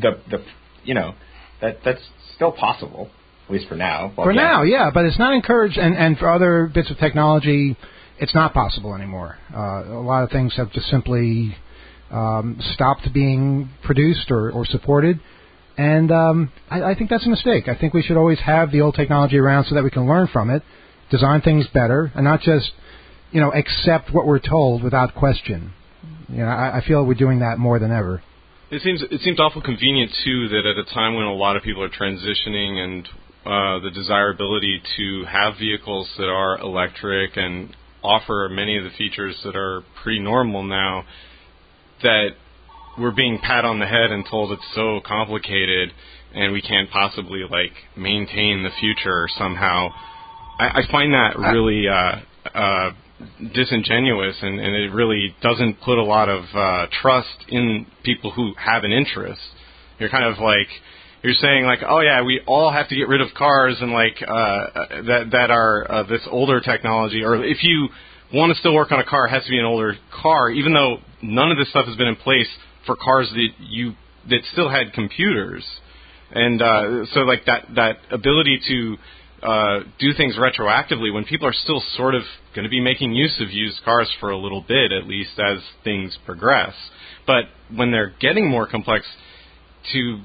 that's still possible. At least for now. For now, yeah, but it's not encouraged, and for other bits of technology, it's not possible anymore. A lot of things have just simply stopped being produced or supported, and I think that's a mistake. I think we should always have the old technology around so that we can learn from it, design things better, and not just, accept what we're told without question. I feel we're doing that more than ever. It seems awful convenient, too, that at a time when a lot of people are transitioning and the desirability to have vehicles that are electric and offer many of the features that are pretty normal now, that we're being pat on the head and told it's so complicated and we can't possibly maintain the future somehow. I find that really disingenuous, and it really doesn't put a lot of trust in people who have an interest. You're kind of you're saying oh yeah, we all have to get rid of cars and that are this older technology, or if you want to still work on a car, it has to be an older car, even though none of this stuff has been in place for cars that still had computers. And so that ability to do things retroactively when people are still sort of going to be making use of used cars for a little bit, at least as things progress. But when they're getting more complex, to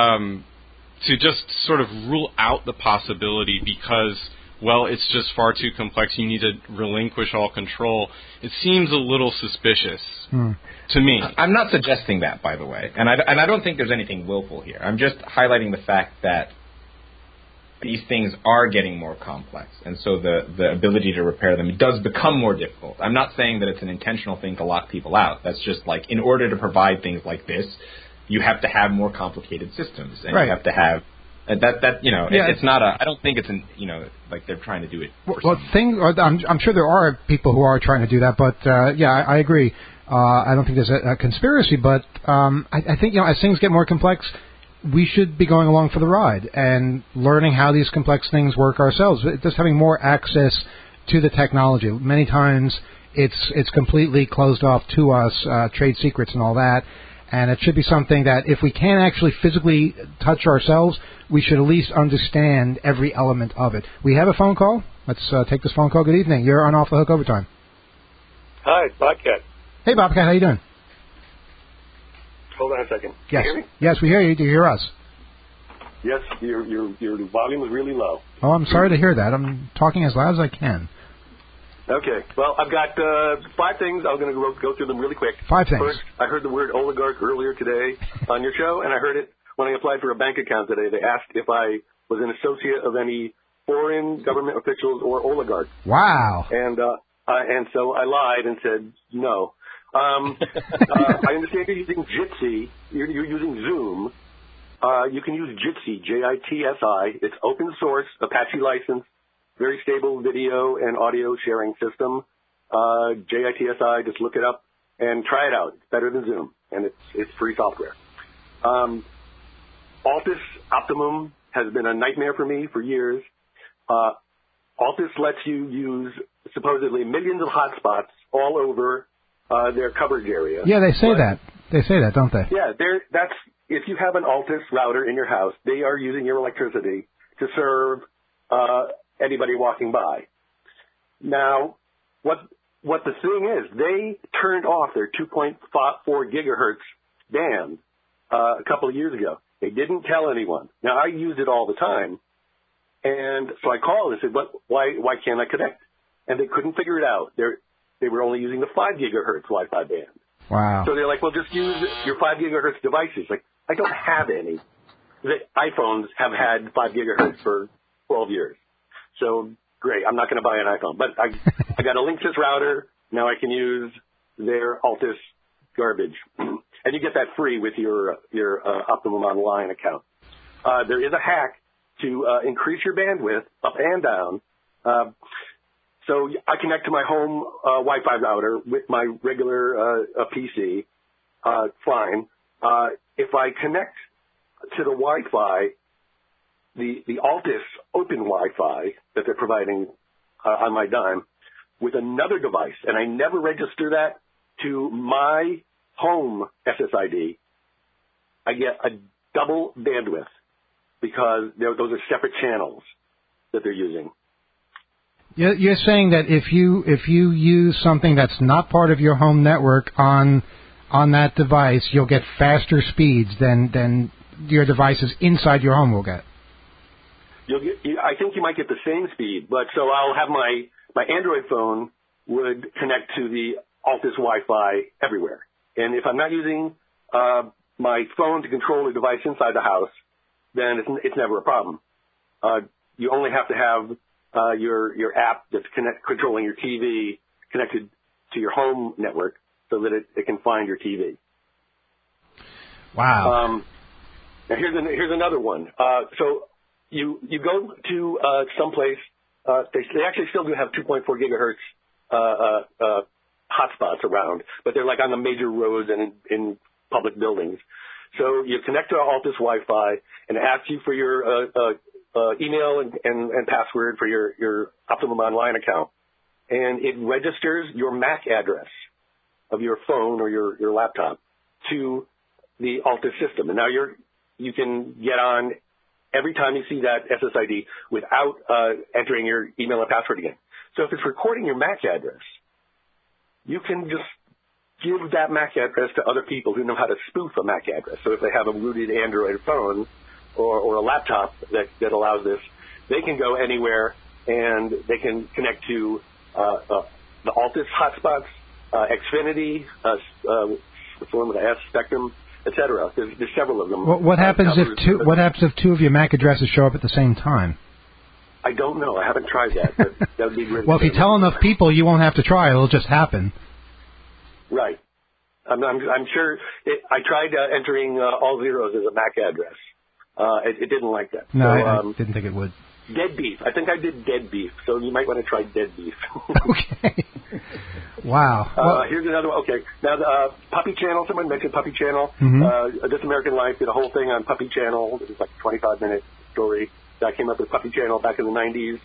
just sort of rule out the possibility because, well, it's just far too complex, you need to relinquish all control, it seems a little suspicious to me. I'm not suggesting that, by the way, and I don't think there's anything willful here. I'm just highlighting the fact that these things are getting more complex, and so the ability to repair them does become more difficult. I'm not saying that it's an intentional thing to lock people out. That's just in order to provide things like this, you have to have more complicated systems, and you have to have it's not I don't think it's they're trying to do it. I'm sure there are people who are trying to do that, but I agree. I don't think there's a conspiracy, but I think as things get more complex, we should be going along for the ride and learning how these complex things work ourselves. Just having more access to the technology. Many times it's completely closed off to us, trade secrets and all that. And it should be something that if we can't actually physically touch ourselves, we should at least understand every element of it. We have a phone call. Let's take this phone call. Good evening. You're on Off the Hook Overtime. Hi, it's Bobcat. Hey, Bobcat. How you doing? Hold on a second. Yes. Can you hear me? Yes, we hear you. Do you hear us? Yes, your volume is really low. Oh, I'm sorry to hear that. I'm talking as loud as I can. Okay. Well, I've got 5 things. I'm going to go through them really quick. 5 things. First, I heard the word oligarch earlier today on your show, and I heard it when I applied for a bank account today. They asked if I was an associate of any foreign government officials or oligarchs. Wow. And so I lied and said no. I understand you're using Jitsi. You're using Zoom. You can use Jitsi, Jitsi. It's open source, Apache license, very stable video and audio sharing system. Jitsi, just look it up and try it out. It's better than Zoom, and it's free software. Altus Optimum has been a nightmare for me for years. Altus lets you use supposedly millions of hotspots all over their coverage area. Yeah, they say that. They say that, don't they? Yeah, that's if you have an Altus router in your house, they are using your electricity to serve anybody walking by. Now, what the thing is, they turned off their 2.4 gigahertz band a couple of years ago. They didn't tell anyone. Now, I use it all the time, and so I called and said, why can't I connect? And they couldn't figure it out. They were only using the 5 gigahertz Wi-Fi band. Wow. So they're like, well, just use your 5 gigahertz devices. Like, I don't have any. The iPhones have had 5 gigahertz for 12 years. So, great. I'm not going to buy an iPhone. But I got a Linksys router. Now I can use their Altus garbage. And you get that free with your Optimum Online account. There is a hack to increase your bandwidth up and down. So I connect to my home Wi-Fi router with my regular PC. Fine. If I connect to the Wi-Fi, the Altus Open Wi-Fi that they're providing on my dime with another device, and I never register that to my home SSID, I get a double bandwidth because those are separate channels that they're using. You're saying that if you use something that's not part of your home network on that device, you'll get faster speeds than your devices inside your home will get. I think you might get the same speed, but so I'll have my Android phone would connect to the Altus Wi-Fi everywhere. And if I'm not using my phone to control a device inside the house, then it's never a problem. You only have to have your app that's controlling your TV connected to your home network so that it can find your TV. Wow. Now here's another one. So you go to someplace. They actually still do have 2.4 gigahertz hotspots around, but they're like on the major roads and in public buildings. So you connect to Altus Wi-Fi and it asks you for your email and password for your Optimum Online account, and it registers your MAC address of your phone or your laptop to the Altus system. And now you can get on every time you see that SSID without entering your email and password again. So if it's recording your MAC address, you can just give that MAC address to other people who know how to spoof a MAC address. So if they have a rooted Android phone or a laptop that allows this, they can go anywhere and they can connect to the Altus hotspots, Xfinity, what's the one with the S, Spectrum, etc. There's several of them. What happens if two of your MAC addresses show up at the same time? I don't know. I haven't tried that, but that would be great. Well, if you tell enough people, you won't have to try. It'll just happen. Right. I'm sure. I tried entering all zeros as a MAC address. It didn't like that. No, I didn't think it would. Dead beef. I think I did dead beef, so you might want to try dead beef. Okay. Wow. Here's another one. Okay. Now, Puppy Channel. Someone mentioned Puppy Channel. Mm-hmm. This American Life did a whole thing on Puppy Channel. It was like a 25-minute story. I came up with Puppy Channel back in the 90s.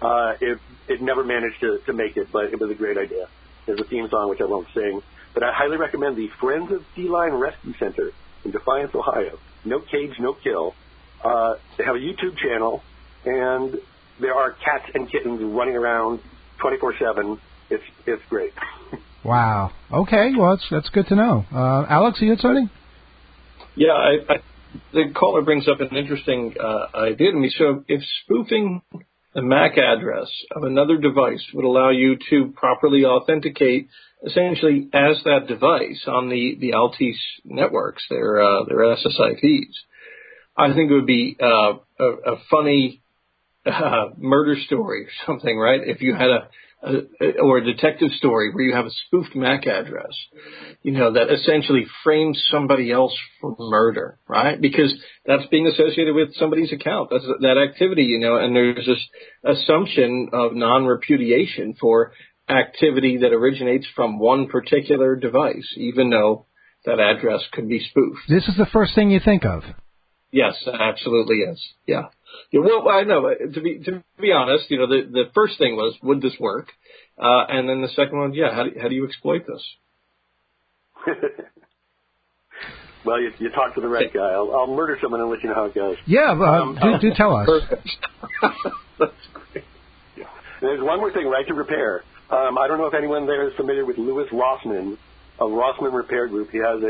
It never managed to make it, but it was a great idea. There's a theme song, which I won't sing. But I highly recommend the Friends of Feline Rescue Center in Defiance, Ohio. No cage, no kill. They have a YouTube channel, and there are cats and kittens running around 24/7. It's great. Wow. Okay. Well, that's good to know. Alex, you had something? Yeah, the caller brings up an interesting idea to me. So if spoofing the MAC address of another device would allow you to properly authenticate essentially as that device on the Altis networks, their SSIDs, I think it would be a funny murder story or something, right? If you had or a detective story where you have a spoofed MAC address, that essentially frames somebody else for murder, right? Because that's being associated with somebody's account. That's that activity, and there's this assumption of non-repudiation for activity that originates from one particular device, even though that address could be spoofed. This is the first thing you think of. Yes, absolutely is. Yeah. Well, I know. To be honest, the first thing was, would this work? And then the second one, how do you exploit this? Well, you talk to the right guy. I'll murder someone and let you know how it goes. Yeah, do tell us. Perfect. That's great. Yeah. There's one more thing, right to repair. I don't know if anyone there is familiar with Louis Rossman of Rossman Repair Group. He has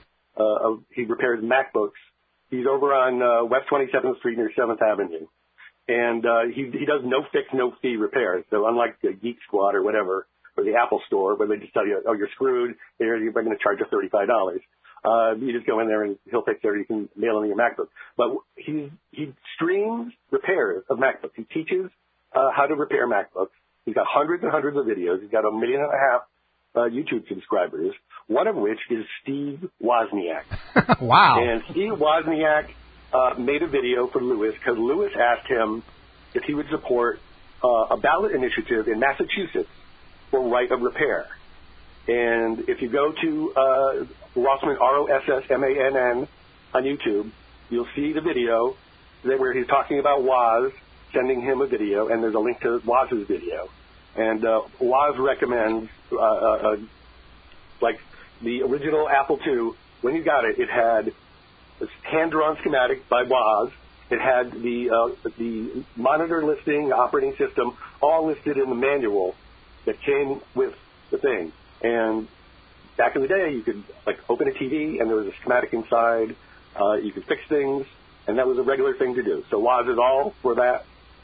he repairs MacBooks. He's over on West 27th Street near 7th Avenue. And he does no-fix, no-fee repairs. So unlike the Geek Squad or whatever, or the Apple Store, where they just tell you, oh, you're screwed, you're going to charge you $35. You just go in there and he'll fix it, or you can mail in your MacBook. But he streams repairs of MacBooks. He teaches how to repair MacBooks. He's got hundreds and hundreds of videos. He's got 1.5 million YouTube subscribers, one of which is Steve Wozniak. Wow. And Steve Wozniak made a video for Louis because Louis asked him if he would support a ballot initiative in Massachusetts for right of repair. And if you go to Rossman, Rossmann, on YouTube, you'll see the video where he's talking about Woz sending him a video, and there's a link to Woz's video. And Woz recommends, like the original Apple II, when you got it, it had this hand-drawn schematic by Woz. It had the monitor listing, operating system, all listed in the manual that came with the thing. And back in the day, you could open a TV, and there was a schematic inside. You could fix things, and that was a regular thing to do. So Woz is all for that.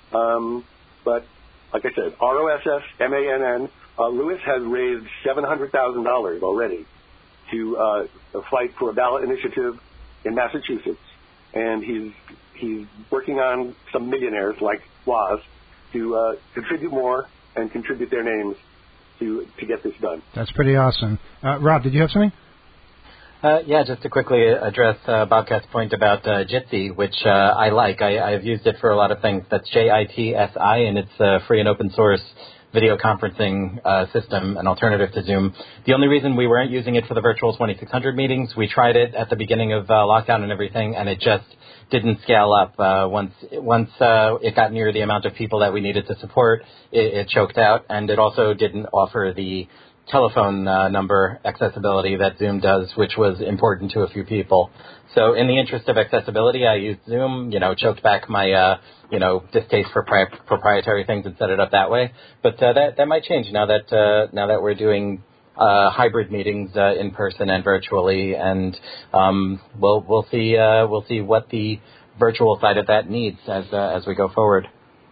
But like I said, Rossmann, Louis has raised $700,000 already to fight for a ballot initiative in Massachusetts, and he's working on some millionaires like Woz to contribute more and contribute their names to get this done. That's pretty awesome. Rob, did you have something? Yeah, just to quickly address Bobcat's point about Jitsi, which I like. I've used it for a lot of things. That's JITSI, and it's a free and open source video conferencing system, an alternative to Zoom. The only reason we weren't using it for the virtual 2600 meetings, we tried it at the beginning of lockdown and everything, and it just didn't scale up. Once it got near the amount of people that we needed to support, it choked out, and it also didn't offer the telephone number accessibility that Zoom does, which was important to a few people. So in the interest of accessibility, I used Zoom, choked back my, distaste for proprietary things and set it up that way. But that might change now that we're doing hybrid meetings in person and virtually, and we'll see what the virtual side of that needs as we go forward.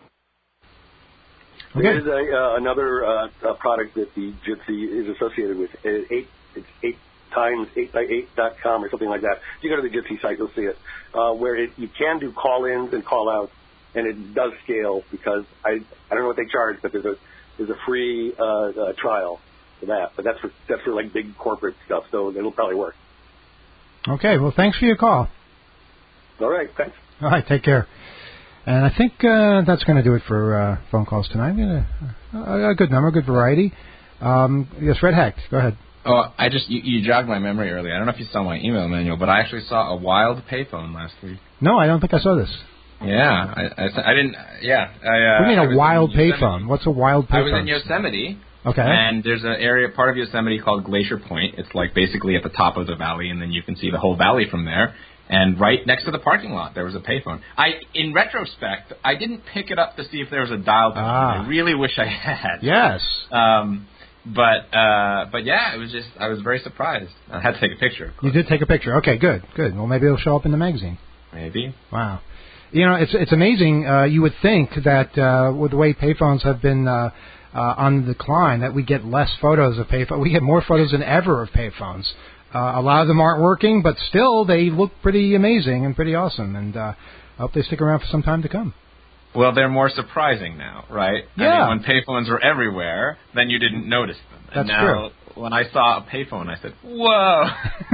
Okay. There's another product that the Jitsi is associated with. It's 8x8.com or something like that. If you go to the Jitsi site, you'll see it, where you can do call-ins and call-outs, and it does scale because I don't know what they charge, but there's a free trial for that. But that's for like big corporate stuff, so it'll probably work. Okay. Well, thanks for your call. All right. Thanks. All right. Take care. And I think that's going to do it for phone calls tonight. A good number, good variety. Yes, Red Hecht, go ahead. Oh, you jogged my memory earlier. I don't know if you saw my email manual, but I actually saw a wild payphone last week. No, I don't think I saw this. Yeah, I didn't. Yeah, what do you mean a wild payphone? What's a wild payphone? I was in Yosemite. Okay. And there's an area, part of Yosemite called Glacier Point. It's like basically at the top of the valley, and then you can see the whole valley from there. And right next to the parking lot, there was a payphone. In retrospect, I didn't pick it up to see if there was a dial tone. I really wish I had. Yes. But yeah, it was just, I was very surprised. I had to take a picture, of course. You did take a picture. Okay, good. Well, maybe it'll show up in the magazine. Maybe. Wow. It's amazing. You would think that with the way payphones have been on the decline, that we get less photos of payphones. We get more photos than ever of payphones. A lot of them aren't working, but still they look pretty amazing and pretty awesome. And I hope they stick around for some time to come. Well, they're more surprising now, right? Yeah. I mean, when payphones were everywhere, then you didn't notice them. And That's now, true. When I saw a payphone, I said, whoa.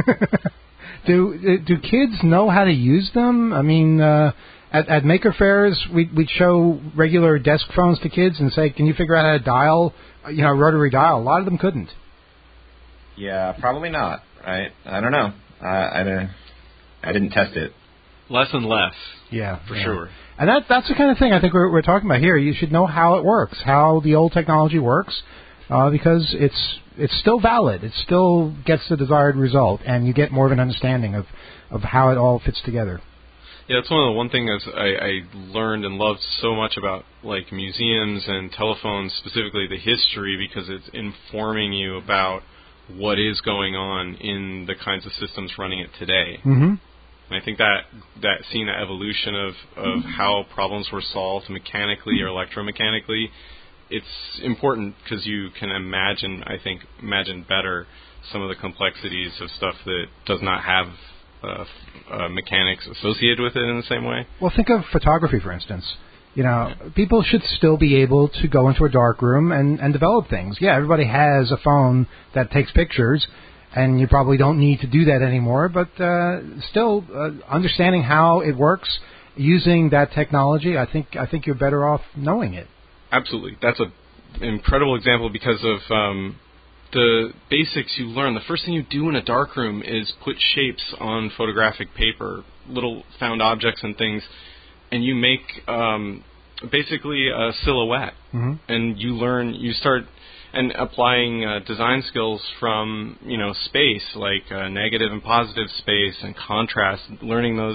Do kids know how to use them? I mean, at Maker Fairs, we'd show regular desk phones to kids and say, can you figure out how to dial, rotary dial? A lot of them couldn't. Yeah, probably not, right? I don't know. I didn't test it. Less and less. Yeah, for sure. And that's the kind of thing I think we're talking about here. You should know how it works, how the old technology works, because it's still valid. It still gets the desired result, and you get more of an understanding of how it all fits together. Yeah, it's one thing I learned and loved so much about like museums and telephones, specifically the history, because it's informing you about what is going on in the kinds of systems running it today. Mm-hmm. And I think that seeing that evolution of how problems were solved mechanically or electromechanically, it's important because you can imagine better some of the complexities of stuff that does not have mechanics associated with it in the same way. Well, think of photography, for instance. You know, people should still be able to go into a dark room and develop things. Yeah, everybody has a phone that takes pictures, and you probably don't need to do that anymore, but still, understanding how it works, using that technology, I think you're better off knowing it. Absolutely. That's an incredible example because of the basics you learn. The first thing you do in a darkroom is put shapes on photographic paper, little found objects and things, and you make basically a silhouette. Mm-hmm. And you start and applying design skills from space, like negative and positive space and contrast, learning those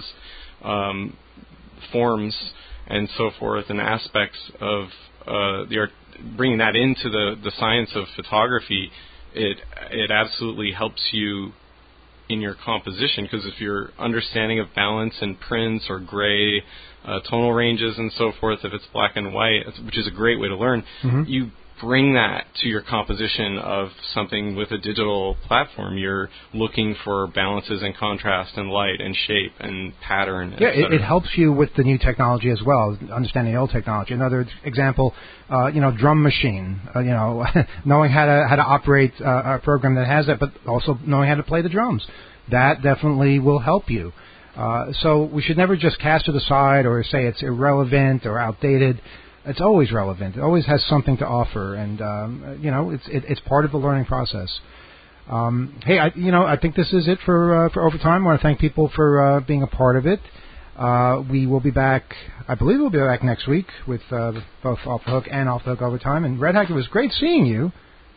forms and so forth and aspects of the art, bringing that into the science of photography. It absolutely helps you in your composition, because if your understanding of balance and prints or gray tonal ranges and so forth, if it's black and white, which is a great way to learn, mm-hmm. you bring that to your composition of something with a digital platform. You're looking for balances and contrast and light and shape and pattern. Yeah, it helps you with the new technology as well, understanding the old technology. Another example, drum machine, knowing how to operate a program that has that, but also knowing how to play the drums. That definitely will help you. So we should never just cast it aside or say it's irrelevant or outdated. It's always relevant. It always has something to offer, and it's part of the learning process. Hey, I think this is it for Overtime. I want to thank people for being a part of it. We will be back. I believe we'll be back next week with both Off the Hook and Off the Hook Overtime. And Red Hack, it was great seeing you.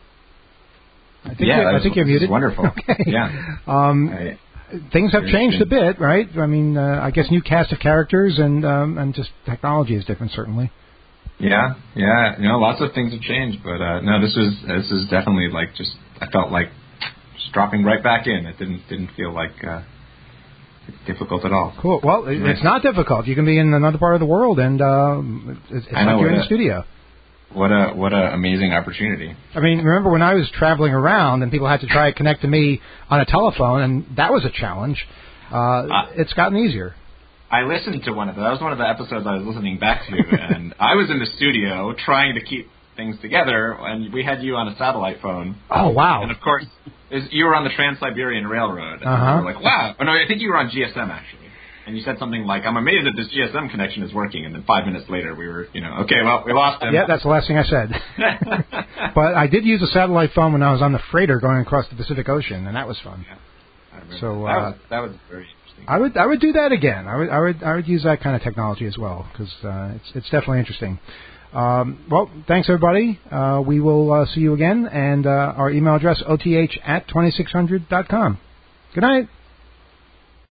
I think you're muted. Wonderful. Okay. Yeah. Things have changed a bit, right? I mean, I guess new cast of characters and just technology is different, certainly. Yeah, lots of things have changed, but no, this is definitely like I felt like just dropping right back in. It didn't feel like difficult at all. Cool. Well, it's not difficult. You can be in another part of the world, and it's like you're in the studio. What a amazing opportunity. I mean, remember when I was traveling around and people had to try to connect to me on a telephone, and that was a challenge. It's gotten easier. I listened to that was one of the episodes I was listening back to, and I was in the studio trying to keep things together, and we had you on a satellite phone. Oh, wow. And, of course, you were on the Trans-Siberian Railroad. And we were like, wow. Oh, no, I think you were on GSM, actually. And you said something like, I'm amazed that this GSM connection is working. And then 5 minutes later, we were, okay, well, we lost him. Yeah, that's the last thing I said. But I did use a satellite phone when I was on the freighter going across the Pacific Ocean, and that was fun. Yeah, I remember. So that was very interesting. I would do that again. I would use that kind of technology as well, because it's definitely interesting. Well, thanks everybody. We will see you again, and our email address oth@2600.com. Good night.